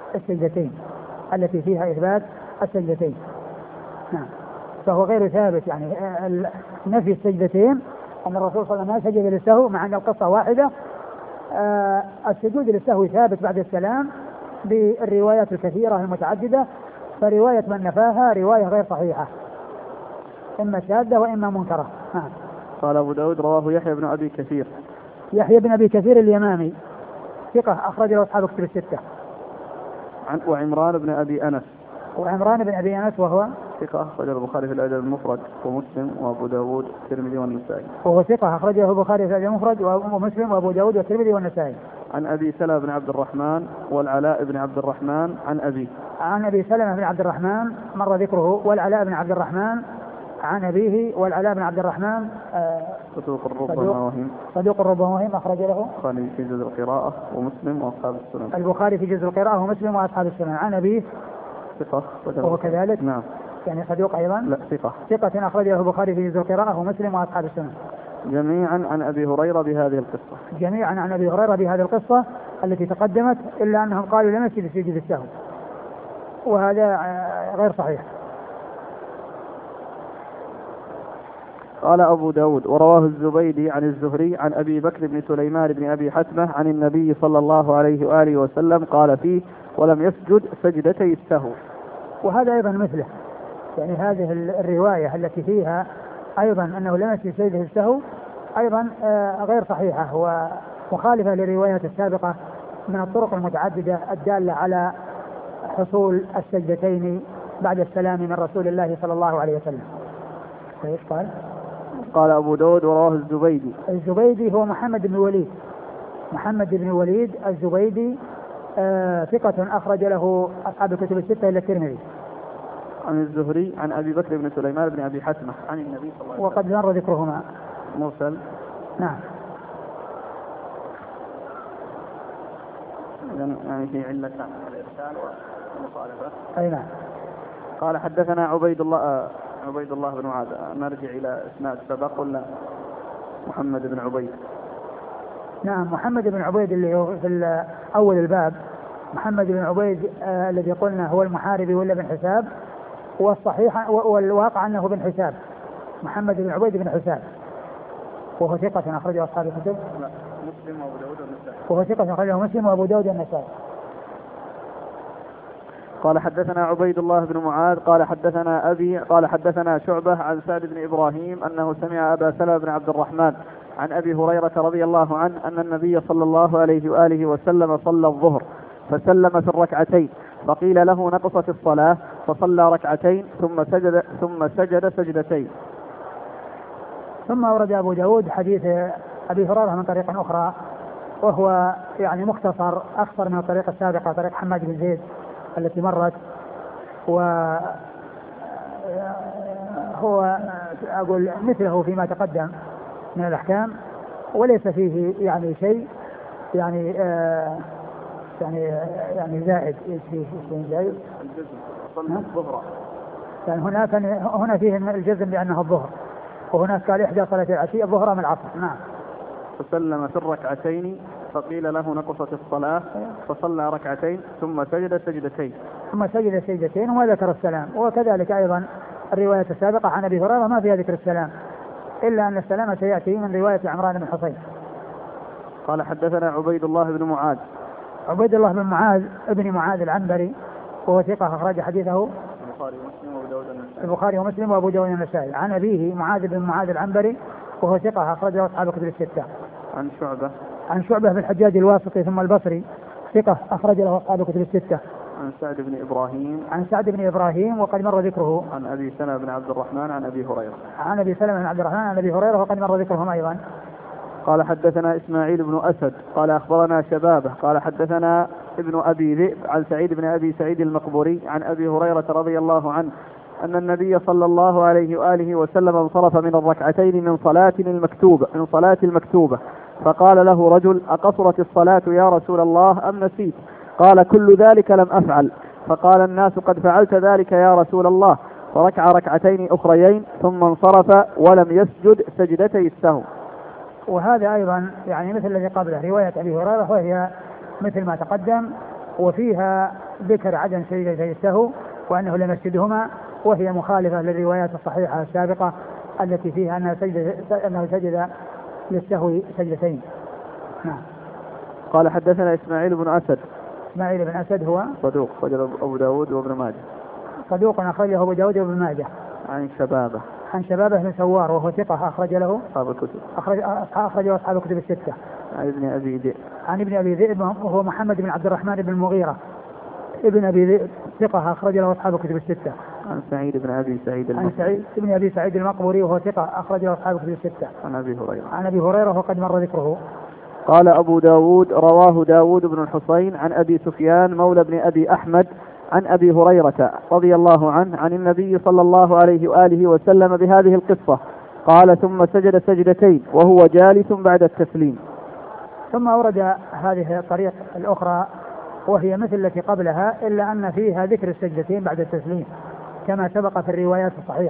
السجدتين نعم. فهو غير ثابت يعني نفي السجدتين أن الرسول صلى الله عليه وسلم سجد للسهو مع أن القصة واحدة. السجود للسهو ثابت بعد السلام بالروايات الكثيرة المتعددة، فرواية من نفاها رواية غير صحيحة إما شاذة وإما منكرة. قال أبو داود رواه يحيى بن أبي كثير. يحيى بن أبي كثير اليمامي ثقة أخرج له أصحاب كتب الستة. وعمران بن أبي أنس. وعمران بن أبي أنس وهو ثقة أخرجه البخاري في الأدب المفرد ومسلم وأبو داود والترمذي والنسائي. وهو ثقة أخرجه البخاري في الأدب المفرد ومسلم وأبو داود والترمذي والنسائي. عن أبي سلمة بن عبد الرحمن والعلاء بن عبد الرحمن عن أبيه. عن أبي سلمة بن عبد الرحمن مر ذكره والعلاء بن عبد الرحمن عن أبيه والعلاء بن عبد الرحمن صدوق ربما وهم أخرج له البخاري في جزء القراءة ومسلم وأصحاب السنن. البخاري في جزء القراءة ومسلم وأصحاب السنن. عن أبيه ثقة وهو كذلك نعم يعني صدوق أيضا لا ثقة أخرجه البخاري في جزء القراءة ومسلم وأصحاب السنن. جميعا عن أبي هريرة بهذه القصة التي تقدمت إلا أنهم قالوا لم يسجد سجود السهو وهذا غير صحيح. قال أبو داود ورواه الزبيدي عن الزهري عن أبي بكر بن سليمان بن أبي حتمة عن النبي صلى الله عليه وآله وسلم قال فيه ولم يسجد سجدتي السهو. وهذا أيضا مثله يعني هذه الرواية التي فيها أيضا أنه لم يسجد سجدة السهو أيضا غير صحيحة ومخالفة للروايات السابقة من الطرق المتعددة الدالة على حصول السجدتين بعد السلام من رسول الله صلى الله عليه وسلم. قال أبو داود وراه الزبيدي هو محمد بن وليد الزبيدي ثقة أخرج له أصحاب الكتب الستة إلا الترمذي. عن الزهري عن أبي بكر بن سليمان بن أبي حتمة عن النبي صلى الله عليه وسلم وقد مر ذكرهما مرسل. نعم يعني في علة الإرسال والمخالفة. أي نعم. قال حدثنا عبيد الله بن معاذ. نرجع إلى إسناد سبق ولا محمد بن عبيد؟ نعم محمد بن عبيد اللي هو في أول الباب محمد بن عبيد الذي قلنا هو المحاربي ولا بن حساب والصحيح والواقع أنه بن حساب محمد بن عبيد بن حساب وهو ثقة أخرجه أصحاب الكتب مسلم وأبو داود والنسائي. وهو ثقة أخرجه مسلم وأبو داود والنسائي. قال حدثنا عبيد الله بن معاذ قال حدثنا أبي قال حدثنا شعبة عن سعد بن إبراهيم أنه سمع أبا سلمة بن عبد الرحمن عن أبي هريرة رضي الله عنه أن النبي صلى الله عليه وآله وسلم صلى الظهر فسلم في الركعتين فقيل له نقصت الصلاة فصلى ركعتين ثم سجد سجدتين. ثم أورد أبو داود حديث أبي هريرة من طريق أخرى وهو يعني مختصر أخطر من الطريق السابقة طريق حماد بن زيد التي مرت وهو أقول مثله فيما تقدم من الأحكام وليس فيه يعني شيء يعني يعني زائد شيء زائد يعني هنا فيه الجزم بأنه الظهر وهناك قال إحدى صلاة العشي الظهر من العصر. نعم. فسلم في الركعتين فقيل له نقصت الصلاة فصلى ركعتين ثم سجد سجدتين وما ذكر السلام. وكذلك أيضا الرواية السابقة عن أبي هريرة ما فيها ذكر السلام إلا أن السلام سيأتي من رواية عمران بن حصين. قال حدثنا عبيد الله بن معاذ. عبيد الله بن معاذ ابن معاذ العنبري وهو ثقة أخرج حديثه البخاري ومسلم وأبو داود والنسائي. عن أبيه معاذ بن معاذ العنبري وهو ثقة أخرجه أصحاب الكتب الستة. عن شعبة بن الحجاج الواسطي ثم البصري ثقة أخرج له أصحاب الكتب الستة. عن سعد بن إبراهيم وقد مر ذكره. عن أبي سلمة بن عبد الرحمن عن أبي هريرة. عن أبي هريرة وقد مر ذكرهم أيضا. قال حدثنا إسماعيل بن أسد قال أخبرنا شبابه قال حدثنا ابن أبي ذئب عن سعيد بن أبي سعيد المقبوري عن أبي هريرة رضي الله عنه أن النبي صلى الله عليه وآله وسلم انصرف من الركعتين من صلاة المكتوبة فقال له رجل: أقصرت الصلاة يا رسول الله أم نسيت؟ قال: كل ذلك لم أفعل. فقال الناس: قد فعلت ذلك يا رسول الله. فركع ركعتين أخريين ثم انصرف ولم يسجد سجدتي السهو. وهذا أيضا يعني مثل الذي قبله رواية أبي هريرة وهي مثل ما تقدم، وفيها ذكر عدم سجدتي السهو وأنه لم يسجدهما، وهي مخالفة للروايات الصحيحة السابقة التي فيها أنه سجد للسهو سجدتين. نعم. قال حدثنا إسماعيل بن أسد هو صدوق أخرجه أبو داود وابن ماجه. صدوق أخرجه أبو داود وابن ماجه. عن شبابه بن سوار وهو ثقة أخرج له أصحاب الكتب. أخرجه أصحاب الكتب الستة. عن ابن أبي ذئب وهو محمد بن عبد الرحمن بن المغيرة ابن أبي ذئب ثقة أخرج له أصحاب الكتب الستة. عن سعيد بن أبي سعيد المقبوري وهو ثقة أخرج له أصحاب الكتب الستة. عن أبي هريرة وقد مر ذكره. قال أبو داود: رواه داود بن الحصين عن أبي سفيان مولى بن أبي أحمد عن أبي هريرة رضي الله عنه عن النبي صلى الله عليه وآله وسلم بهذه القصة. قال: ثم سجد سجدتين وهو جالس بعد التسليم. ثم أورد هذه الطريق الأخرى وهي مثل التي قبلها إلا أن فيها ذكر السجدتين بعد التسليم كما سبق في الروايات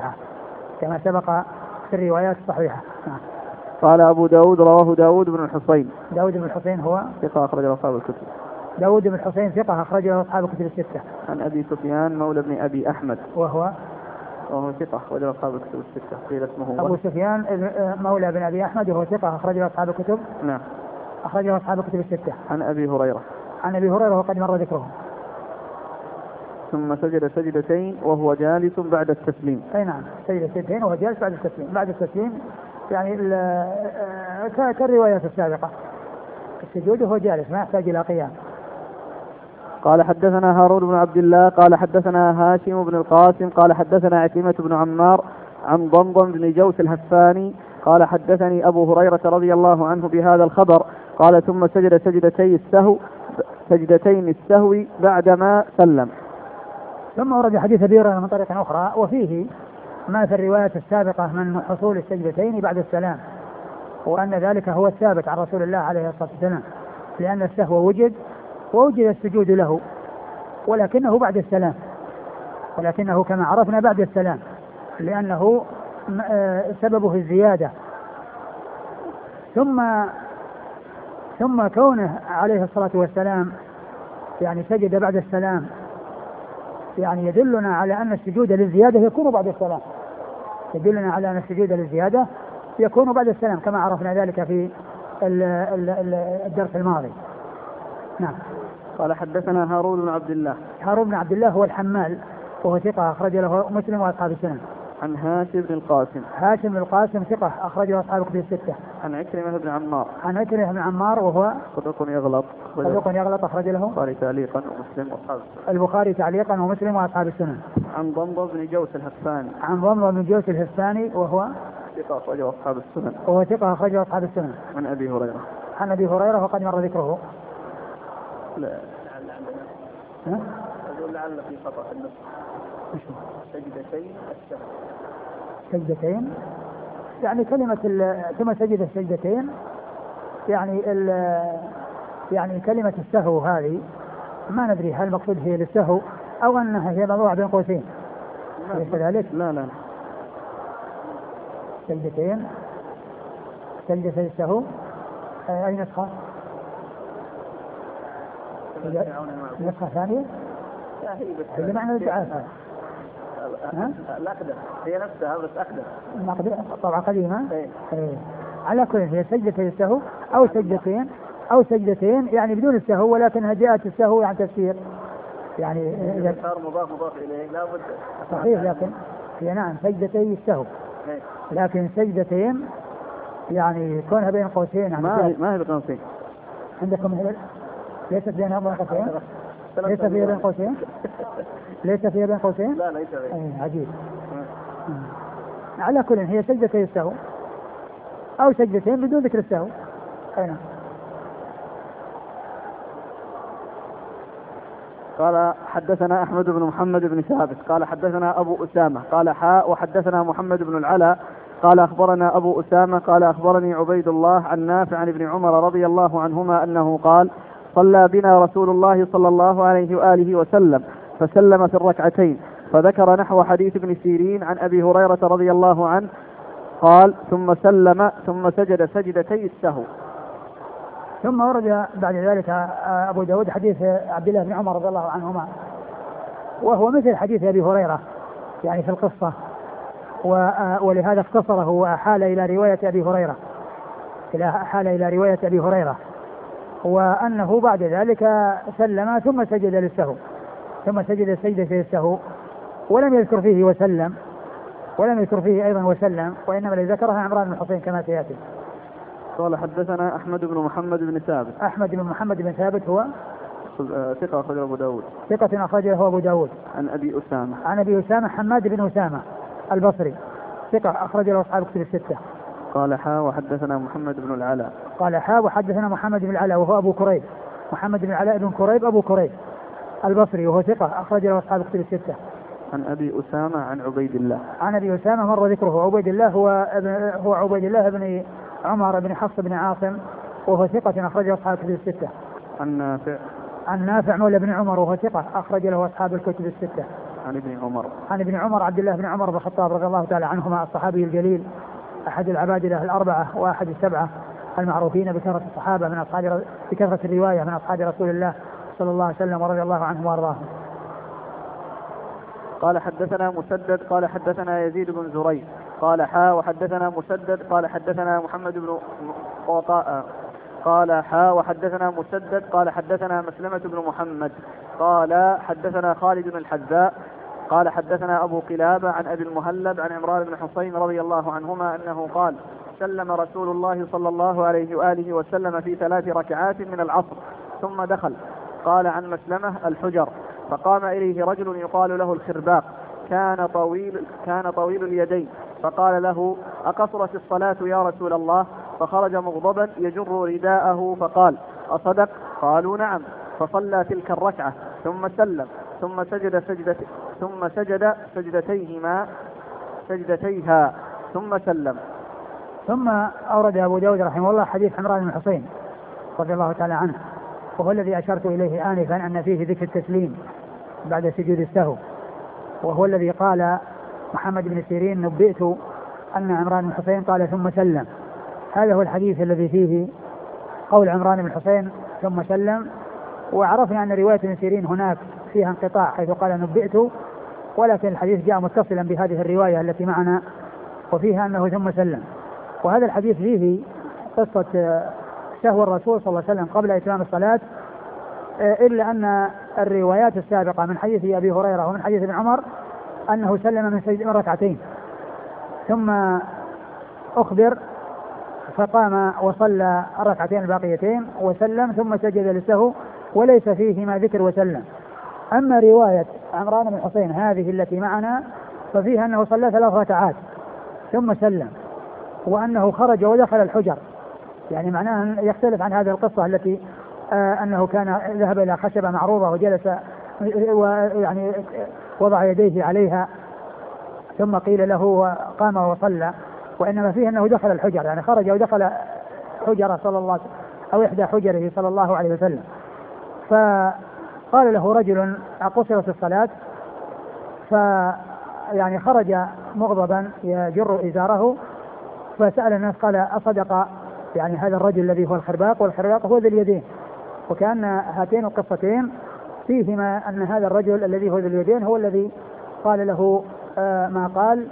الصحيحة. قال أبو داود: رواه داود بن الحصين هو ثقة أخرجه أصحاب الكتب. داود بن الحصين ثقة أخرجه أصحاب الكتب الستة. عن أبي سفيان مولى بن أبي أحمد وهو ثقة أخرجه أصحاب الكتب الستة. قيل اسمه أبو سفيان مولى بن أبي أحمد وهو ثقة أخرجه أصحاب الكتب. نعم. أخرجه أصحاب الكتب الستة. عن أبي هريرة وقد مر ذكره. ثم سجد سجدتين وهو جالس بعد التسليم. أي نعم، سجد سجدتين وهو جالس بعد التسليم يعني كالروايات السابقة، السجود وهو جالس ما يحتاج إلى قيام. قال حدثنا هارون بن عبد الله قال حدثنا هاشم بن القاسم قال حدثنا عكرمة بن عمار عن ضمضم بن جوس الهفاني قال حدثني أبو هريرة رضي الله عنه بهذا الخبر. قال: ثم سجد سجدتين السهو بعدما سلم. ثم ورد حديث أبي هريرة من طريق أخرى وفيه ما في الروايات السابقة من حصول السجدتين بعد السلام، وأن ذلك هو الثابت عن رسول الله عليه الصلاة والسلام، لأن السهو وجد السجود له ولكنه بعد السلام، ولكنه كما عرفنا بعد السلام لأنه سببه الزيادة. ثم كونه عليه الصلاة والسلام يعني سجد بعد السلام يعني يدلنا على أن السجود للزيادة يكون بعد السلام، كما عرفنا ذلك في الدرس الماضي. نعم. قال حدثنا هارون بن عبد الله هو الحمال وهو ثقة أخرج له مسلم وأصحاب السنن. عن هاشم بن القاسم ثقة أخرج له أصحاب الكتب الستة. عن عكرمة بن عمار وهو صدوق يغلط أخرج له البخاري تعليقا ومسلم وأصحاب السنن. عن ضمضم بن جوس الهفاني وهو ثقة أخرجه أصحاب السنن. عن أبي هريرة وقد مر ذكره. لعل في خطأ في النص. سجدتين يعني كلمة ثم سجد السجدتين يعني كلمة السهو هذه ما ندري هل المقصود هي للسهو أو أنها هي موضوع بين قوسين. ليس ذلك؟ لا. سجدتين سجدتي السهو. أي نسخة؟ نسخة ثانية؟ هي معنى الدعاء الأقدم هي نفسها بس أقدم طبعا قديمة. على كل هي سجدتي السهو أو سجدتين أو سجدتين يعني بدون السهو، ولكنها جاءت السهو يعني تفسير يعني إذا صار مضاف إليه لا بد. صحيح، لكن هي نعم سجدتي السهو، لكن سجدتين يعني كونها بين قوسين يعني ما هي بين قوسين عندكم ليست بين قوسين، ليس فيها بين قوسين ليس فيها بين قوسين لا ليس بين. عجيب. على كل هي سجدتي السهو أو سجدتين بدون ذكر السهو. نعم. قال حدثنا أحمد بن محمد بن ثابت قال حدثنا أبو أسامة قال حاء وحدثنا محمد بن العلاء قال أخبرنا أبو أسامة قال أخبرني عبيد الله عن نافع عن ابن عمر رضي الله عنهما أنه قال صلى بنا رسول الله صلى الله عليه وآله وسلم فسلم في الركعتين، فذكر نحو حديث ابن سيرين عن أبي هريرة رضي الله عنه قال ثم سلم ثم سجد سجدتي السهو. ثم ورد بعد ذلك أبو داود حديث عبد الله بن عمر رضي الله عنهما، وهو مثل حديث أبي هريرة يعني في القصة، ولهذا اختصره وأحال إلى رواية أبي هريرة، وأنه بعد ذلك سلم ثم سجد للسهو، ثم سجد سجدة السهو، ولم يذكر فيه وسلم، ولم يذكر فيه أيضا وسلم، وإنما الذي ذكرها عمران بن حسين كما سيأتي. قال حدثنا أحمد بن محمد بن ثابت. أحمد بن محمد بن ثابت هو ثقة أخرجه أبو داود. ثقة أخرجه أبو داود. عن أبي أسامة. عن أبي أسامة حماد بن أسامة البصري ثقة أخرج له أصحاب الكتب الستة. قال حا وحدثنا محمد بن العلاء. قال حا وحدثنا محمد بن العلاء وهو أبو كريب، محمد بن العلاء بن كريب أبو كريب البصري وهو ثقة أخرج له أصحاب الكتب الستة. عن أبي أسامة عن عبيد الله. عن أبي أسامة مر ذكره. عبيد الله هو عبيد الله بن عمر بن حفص بن عاصم وهو ثقة أخرج له أصحاب الكتب الستة. عن نافع. عن نافع مولى بن عمر وهو ثقة أخرج له أصحاب الكتب الستة. عن ابن عمر. عن ابن عمر عبد الله بن عمر بن الخطاب رضي الله تعالى عنهما الصحابي الجليل أحد العبادلة الأربعة وأحد السبعة المعروفين بكثرة الصحابة من أصحاب بكثرة الرواية من أصحاب رسول الله صلى الله عليه وسلم ورضي الله عنهم وأرضاهم. قال حدثنا مسدد قال حدثنا يزيد بن زريع قال حا وحدثنا مسدد قال حدثنا محمد بن قوقاء قال حا وحدثنا مسدد قال حدثنا مسلمة بن محمد قال حدثنا خالد بن الحذاء قال حدثنا أبو قلابة عن أبي المهلب عن عمران بن حسين رضي الله عنهما أنه قال سلم رسول الله صلى الله عليه وآله وسلم في 3 ركعات من العصر ثم دخل. قال عن مسلمة الحجر، فقام إليه رجل يقال له الخرباق كان طويل اليدين، فقال له أقصرت الصلاة يا رسول الله؟ فخرج مغضبا يجر رداءه فقال أصدق؟ قالوا نعم. فصلى تلك الركعة ثم سلم ثم سجد سجدتيها ثم سلم. ثم أورد أبو داود رحمه الله حديث عمران بن حسين رضي الله تعالى عنه، وهو الذي أشرت إليه آنفا أن فيه ذكر التسليم بعد سجود السهو، وهو الذي قال محمد بن سيرين نبئت أن عمران بن حسين قال ثم سلم. هذا هو الحديث الذي فيه قول عمران بن حسين ثم سلم. وعرفنا أن رواية ابن سيرين هناك فيها انقطاع حيث قال نبئت، ولكن الحديث جاء متصلا بهذه الرواية التي معنا وفيها أنه ثم سلم. وهذا الحديث فيه قصة سهو الرسول صلى الله عليه وسلم قبل إتمام الصلاة، إلا أن الروايات السابقة من حديث أبي هريرة ومن حديث ابن عمر أنه سلم من ركعتين ثم أخبر فقام وصلى الركعتين الباقيتين وسلم ثم سجد للسهو، وليس فيهما ذكر وسلم. أما رواية عمران بن حسين هذه التي معنا ففيها أنه صلى 3 ركعات ثم سلم، وأنه خرج ودخل الحجر، يعني معناه يختلف عن هذه القصة التي أنه كان ذهب إلى خشبة معروضة وجلس ويعني وضع يديه عليها ثم قيل له قام وصلى، وإنما فيه أنه دخل الحجر، يعني خرج ودخل حجر صلى الله أو إحدى حجره صلى الله عليه وسلم. فقال له رجل أقصرت الصلاة؟ يعني خرج مغضبا يجر إزاره فسأل الناس قال أصدق يعني هذا الرجل الذي هو الخرباق، والخرباق هو ذي اليدين، وكأن هاتين القصتين فيهما أن هذا الرجل الذي هو ذي اليدين هو الذي قال له ما قال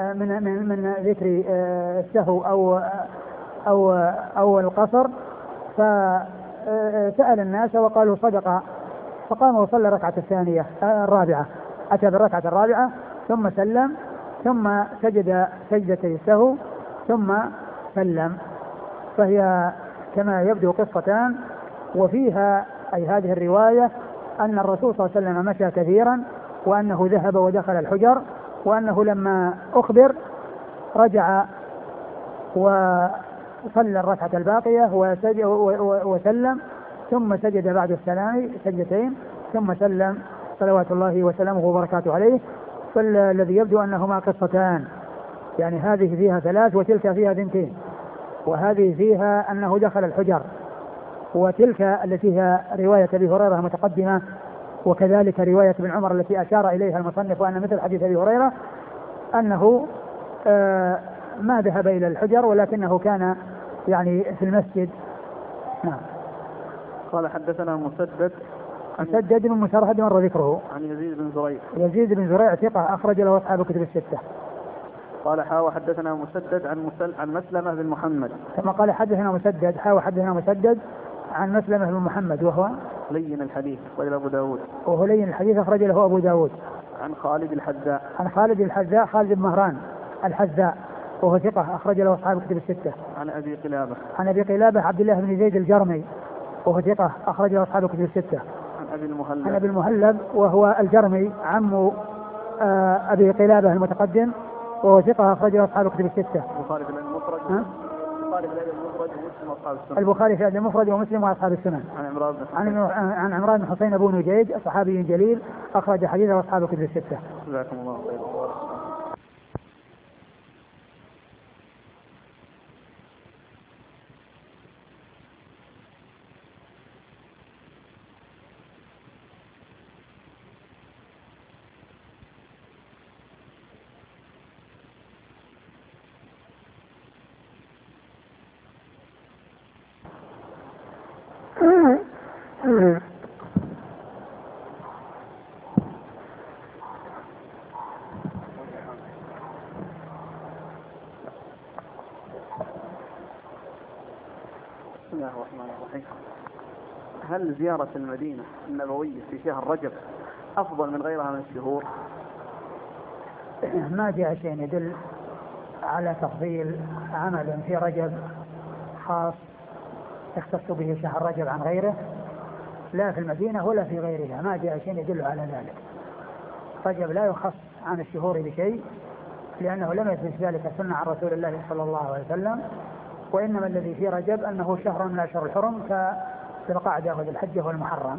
من ذكر السهو أو القصر، فسأل الناس وقالوا صدق، فقام وصلى الركعة الثانية الرابعة، أتى بالركعة الرابعة ثم سلم، ثم سجد سجدتي السهو ثم سلم. فهي كما يبدو قصتان، وفيها أي هذه الرواية أن الرسول صلى الله عليه وسلم مشى كثيرا، وأنه ذهب ودخل الحجر، وأنه لما أخبر رجع وصلى الركعة الباقية وسلم، ثم سجد بعد السلام سجدتين ثم سلم صلوات الله وسلامه وبركاته عليه. فالذي يبدو أنهما قصتان، يعني هذه فيها 3 وتلك فيها 2، وهذه فيها أنه دخل الحجر، وتلك التي هي رواية أبي هريرة متقدمة، وكذلك رواية ابن عمر التي أشار إليها المصنف وأن مثل حديث أبي هريرة أنه ما ذهب إلى الحجر ولكنه كان يعني في المسجد. نعم. قال حدثنا مسدد بن مسرهد مر ذكره. عن يزيد بن زريع ثقة أخرج له أصحاب الكتب الستة. قال حدثنا مسدد عن مسلمة بن محمد. ثم قال حدثنا مسدد حدثنا مسدد عن مسلمة بن محمد وهو لين الحديث أخرج له أبو داود. وهو لين الحديث أخرج له أبو داود. عن خالد الحذاء خالد بن مهران الحذاء وهو ثقة أخرج له أصحاب الكتب الستة. عن أبي قلابة عبد الله بن زيد الجرمي وهو ثقة أخرج له أصحاب الكتب الستة. عن أبي المهلب وهو الجرمي عم أبي قلابة المتقدم وهو ثقة أخرج له أصحاب الكتب الستة. البخاري في المفرد ومسلم وأصحاب السنن. عن عمران بن حسين أبو نجيد صحابي جليل أخرج حديثه أصحاب الكتب الستة. جزاكم الله خير. بسم الله الرحمن الرحيم. هل زيارة المدينة النبوية في شهر رجب أفضل من غيرها من الشهور؟ ما جاء شيء يدل على تفضيل عمل في رجب خاص يختص به شهر رجب عن غيره، لا في المدينة ولا في غيرها، ما جاء شيء يدل على ذلك. رجب لا يخص عن الشهور بشيء، لأنه لم يثبت ذلك سنة عن رسول الله صلى الله عليه وسلم، وإنما الذي في رجب أنه شهر من أشهر الحرم كذي القعدة وذي الحجة والمحرم.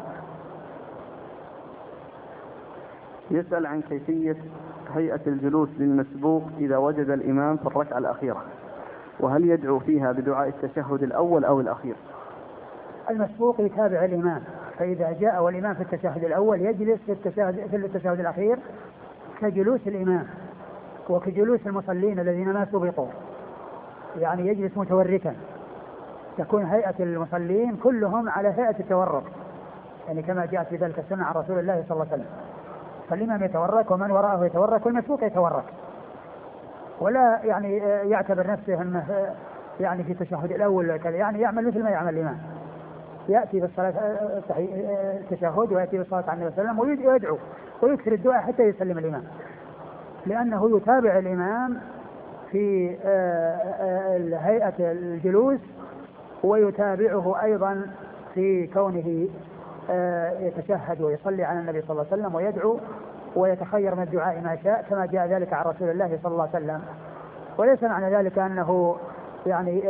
يسأل عن كيفية هيئة الجلوس للمسبوق إذا وجد الإمام في الركعة الأخيرة، وهل يدعو فيها بدعاء التشهد الأول أو الأخير؟ المسبوق يتابع الإمام، فإذا جاء والإمام في التشهد الأول يجلس في التشهد الأخير كجلوس الإمام وكجلوس المصلين الذين ما سبقوا، يعني يجلس متوركا، تكون هيئة المصلين كلهم على هيئة التورك، يعني كما جاءت في ذلك السنة عن رسول الله صلى الله عليه وسلم. فالإمام يتورك ومن وراءه يتورك والمسبوق يتورك، ولا يعني يعتبر نفسه أنه يعني في التشهد الأول كذا، يعني يعمل مثل ما يعمل الإمام، يأتي بالصلاة التشهد ويأتي بالصلاة على النبي صلى الله عليه وسلم ويدعو ويكثر الدعاء حتى يسلم الإمام، لأنه يتابع الإمام في هيئة الجلوس، ويتابعه أيضا في كونه يتشهد ويصلي على النبي صلى الله عليه وسلم ويدعو ويتخير من الدعاء ما شاء، كما جاء ذلك عن رسول الله صلى الله عليه وسلم. وليس معنى ذلك أنه يعني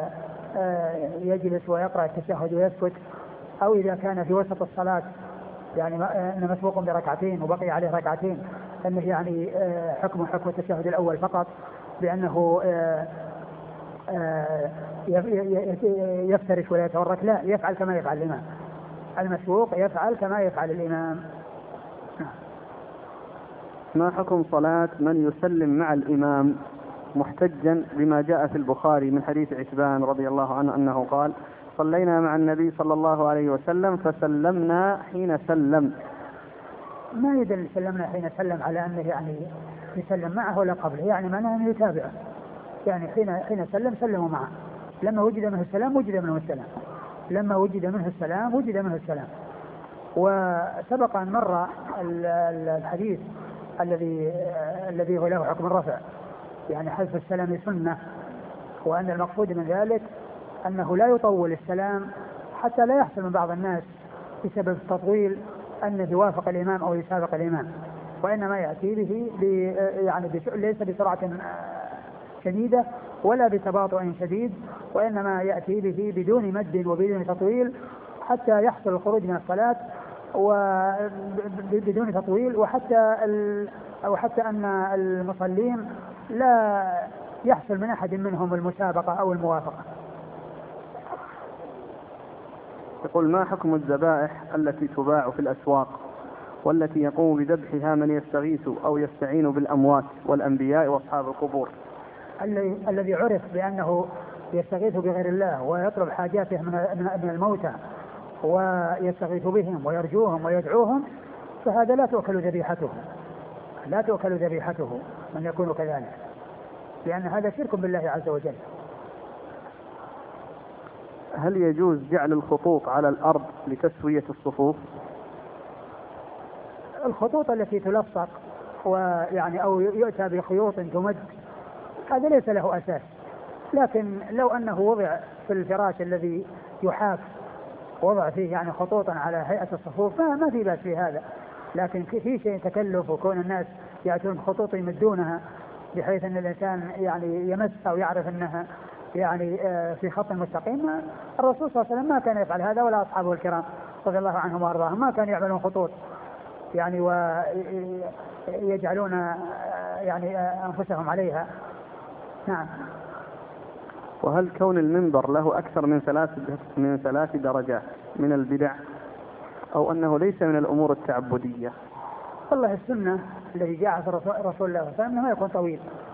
يجلس ويقرأ التشهد ويسكت، أو إذا كان في وسط الصلاة يعني أنه مسبوق بركعتين وبقي عليه ركعتين أنه يعني حكم التشهد الأول فقط، بأنه يفترش ولا يتورك، لا، يفعل كما يفعل الإمام. المسبوق يفعل كما يفعل الإمام. ما حكم صلاة من يسلم مع الإمام محتجا بما جاء في البخاري من حديث عتبان رضي الله عنه أنه قال: صلينا مع النبي صلى الله عليه وسلم فسلمنا حين سلم؟ ما يدل سلمنا حين سلم على أنه يعني يسلم معه ولا قبله، يعني معناه أنه يتابعه، يعني حين سلم سلموا معه، لما وجد منه السلام وجد منه السلام، لما وجد منه السلام وجد منه السلام. وسبق أن مر الحديث الذي هو له حكم الرفع، يعني حذف السلام سنة، وأن المقصود من ذلك أنه لا يطول السلام حتى لا يحصل من بعض الناس بسبب التطويل أنه يوافق الإمام أو يسابق الإمام، وإنما يأتي به يعني ليس بسرعة شديدة ولا بتباطؤ شديد، وإنما يأتي به بدون مد وبدون تطويل حتى يحصل الخروج من الصلاة وبدون تطويل، وحتى أن المصلين لا يحصل من أحد منهم المسابقة أو الموافقة. يقول: ما حكم الذبائح التي تباع في الأسواق والتي يقوم بذبحها من يستغيث أو يستعين بالأموات والأنبياء وأصحاب القبور؟ الذي عرف بأنه يستغيث بغير الله ويطلب حاجاته من الموتى ويستغيث بهم ويرجوهم ويدعوهم، فهذا لا تؤكل ذبيحته من يكون كذلك، لأن هذا شرك بالله عز وجل. هل يجوز جعل الخطوط على الأرض لتسوية الصفوف؟ الخطوط التي تلصق ويعني أو يؤتى بخيوط تمد هذا ليس له أساس، لكن لو أنه وضع في الفراش الذي يحاك وضع فيه يعني خطوطا على هيئة الصفوف ما في بأس في هذا، لكن في شيء تكلف وكون الناس يأتون خطوط يمدونها بحيث أن الإنسان يعني يمسها ويعرف أنها يعني في خط مستقيم. الرسول صلى الله عليه وسلم ما كان يفعل هذا ولا أصحابه الكرام رضي الله عنهم وأرضاهم ما كانوا يعملون خطوط يعني ويجعلون يعني أنفسهم عليها. نعم. وهل كون المنبر له أكثر من 3 درجات من البدع أو أنه ليس من الأمور التعبدية؟ والله السنة الذي جاء في رسول الله صلى الله عليه وسلم أنه يكون طويل،